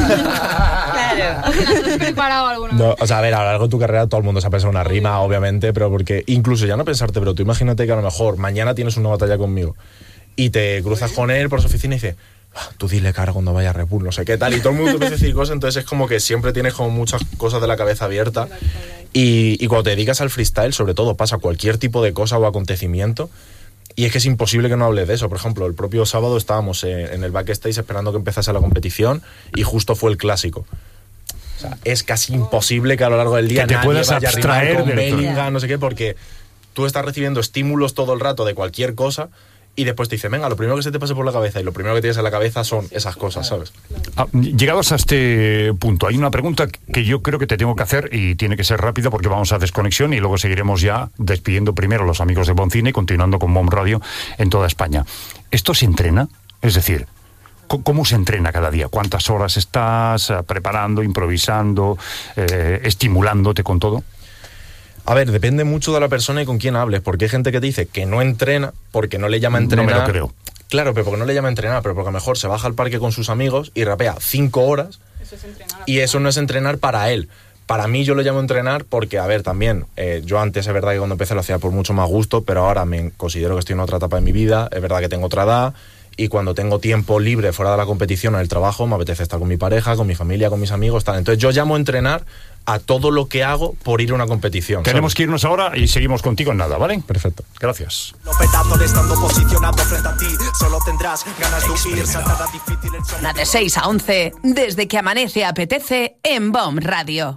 [SPEAKER 5] Claro.
[SPEAKER 11] ¿Te las has preparado alguna vez?
[SPEAKER 17] No, o sea, a ver, a lo largo de tu carrera todo el mundo se ha pensado una rima, obviamente, pero porque incluso ya no pensarte, pero tú imagínate que a lo mejor mañana tienes una batalla conmigo y te cruzas con él por su oficina y dices, tú dile cara cuando vaya a Red Bull, no sé qué tal, y todo el mundo te empieza a decir cosas, entonces es como que siempre tienes como muchas cosas de la cabeza abierta y cuando te dedicas al freestyle, sobre todo, pasa cualquier tipo de cosa o acontecimiento. Y es que es imposible que no hables de eso. Por ejemplo, el propio sábado estábamos en el backstage esperando que empezase la competición y justo fue el clásico. O sea, es casi imposible que a lo largo del día
[SPEAKER 4] que te puedas
[SPEAKER 17] vaya a rimar
[SPEAKER 4] abstraer
[SPEAKER 17] con
[SPEAKER 4] del
[SPEAKER 17] Bellingham, no sé qué, porque tú estás recibiendo estímulos todo el rato de cualquier cosa y después te dicen, venga, lo primero que se te pase por la cabeza y lo primero que tienes en la cabeza son esas cosas, ¿sabes?
[SPEAKER 4] Llegados a este punto, hay una pregunta que yo creo que te tengo que hacer y tiene que ser rápida porque vamos a desconexión y luego seguiremos ya despidiendo primero a los amigos de Boncine y continuando con BOM Radio en toda España. ¿Esto se entrena? Es decir, ¿cómo se entrena cada día? ¿Cuántas horas estás preparando, improvisando, estimulándote con todo?
[SPEAKER 17] A ver, depende mucho de la persona y con quién hables, porque hay gente que te dice que no entrena porque no le llama entrenar.
[SPEAKER 4] No me lo creo.
[SPEAKER 17] Claro, pero porque no le llama entrenar, pero porque a lo mejor se baja al parque con sus amigos y rapea 5 horas. Eso es entrenar. Y eso no es entrenar para él. Para mí yo lo llamo entrenar porque, a ver, también, yo antes es verdad que cuando empecé lo hacía por mucho más gusto, pero ahora me considero que estoy en otra etapa de mi vida, es verdad que tengo otra edad y cuando tengo tiempo libre fuera de la competición o en el trabajo me apetece estar con mi pareja, con mi familia, con mis amigos, tal. Entonces yo llamo entrenar a todo lo que hago por ir a una competición.
[SPEAKER 4] Tenemos que irnos ahora y seguimos contigo en nada, ¿vale?
[SPEAKER 17] Perfecto.
[SPEAKER 4] Gracias.
[SPEAKER 2] Estando posicionado frente a ti, solo tendrás ganas de huir, saltará difícil el
[SPEAKER 1] Una de 6 a 11, desde que amanece apetece en BOM Radio.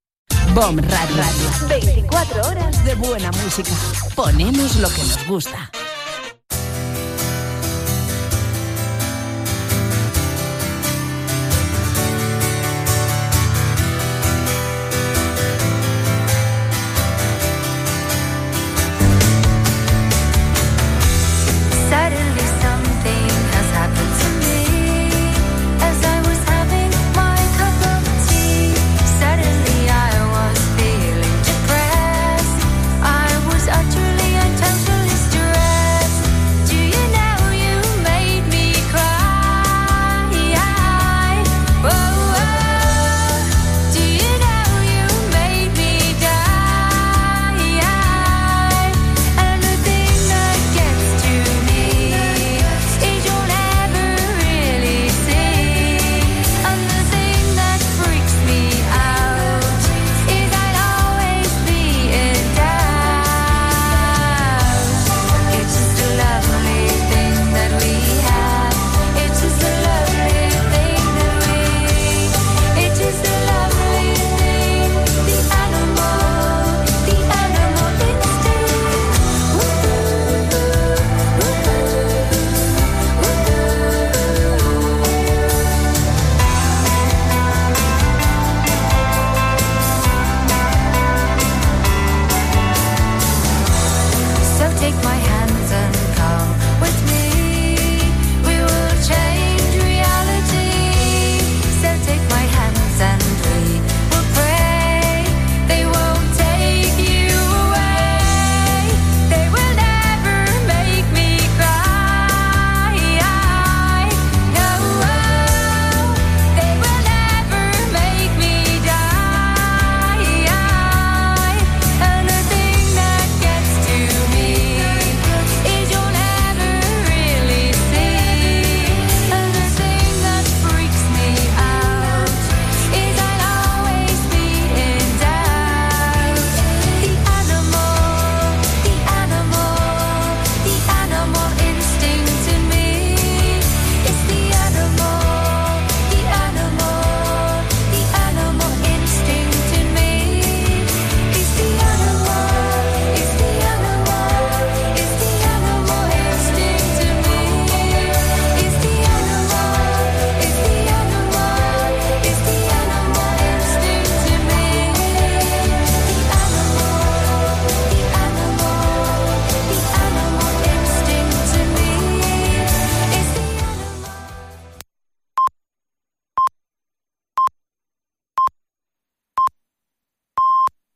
[SPEAKER 1] BOM Radio. 24 horas de buena música. Ponemos lo que nos gusta.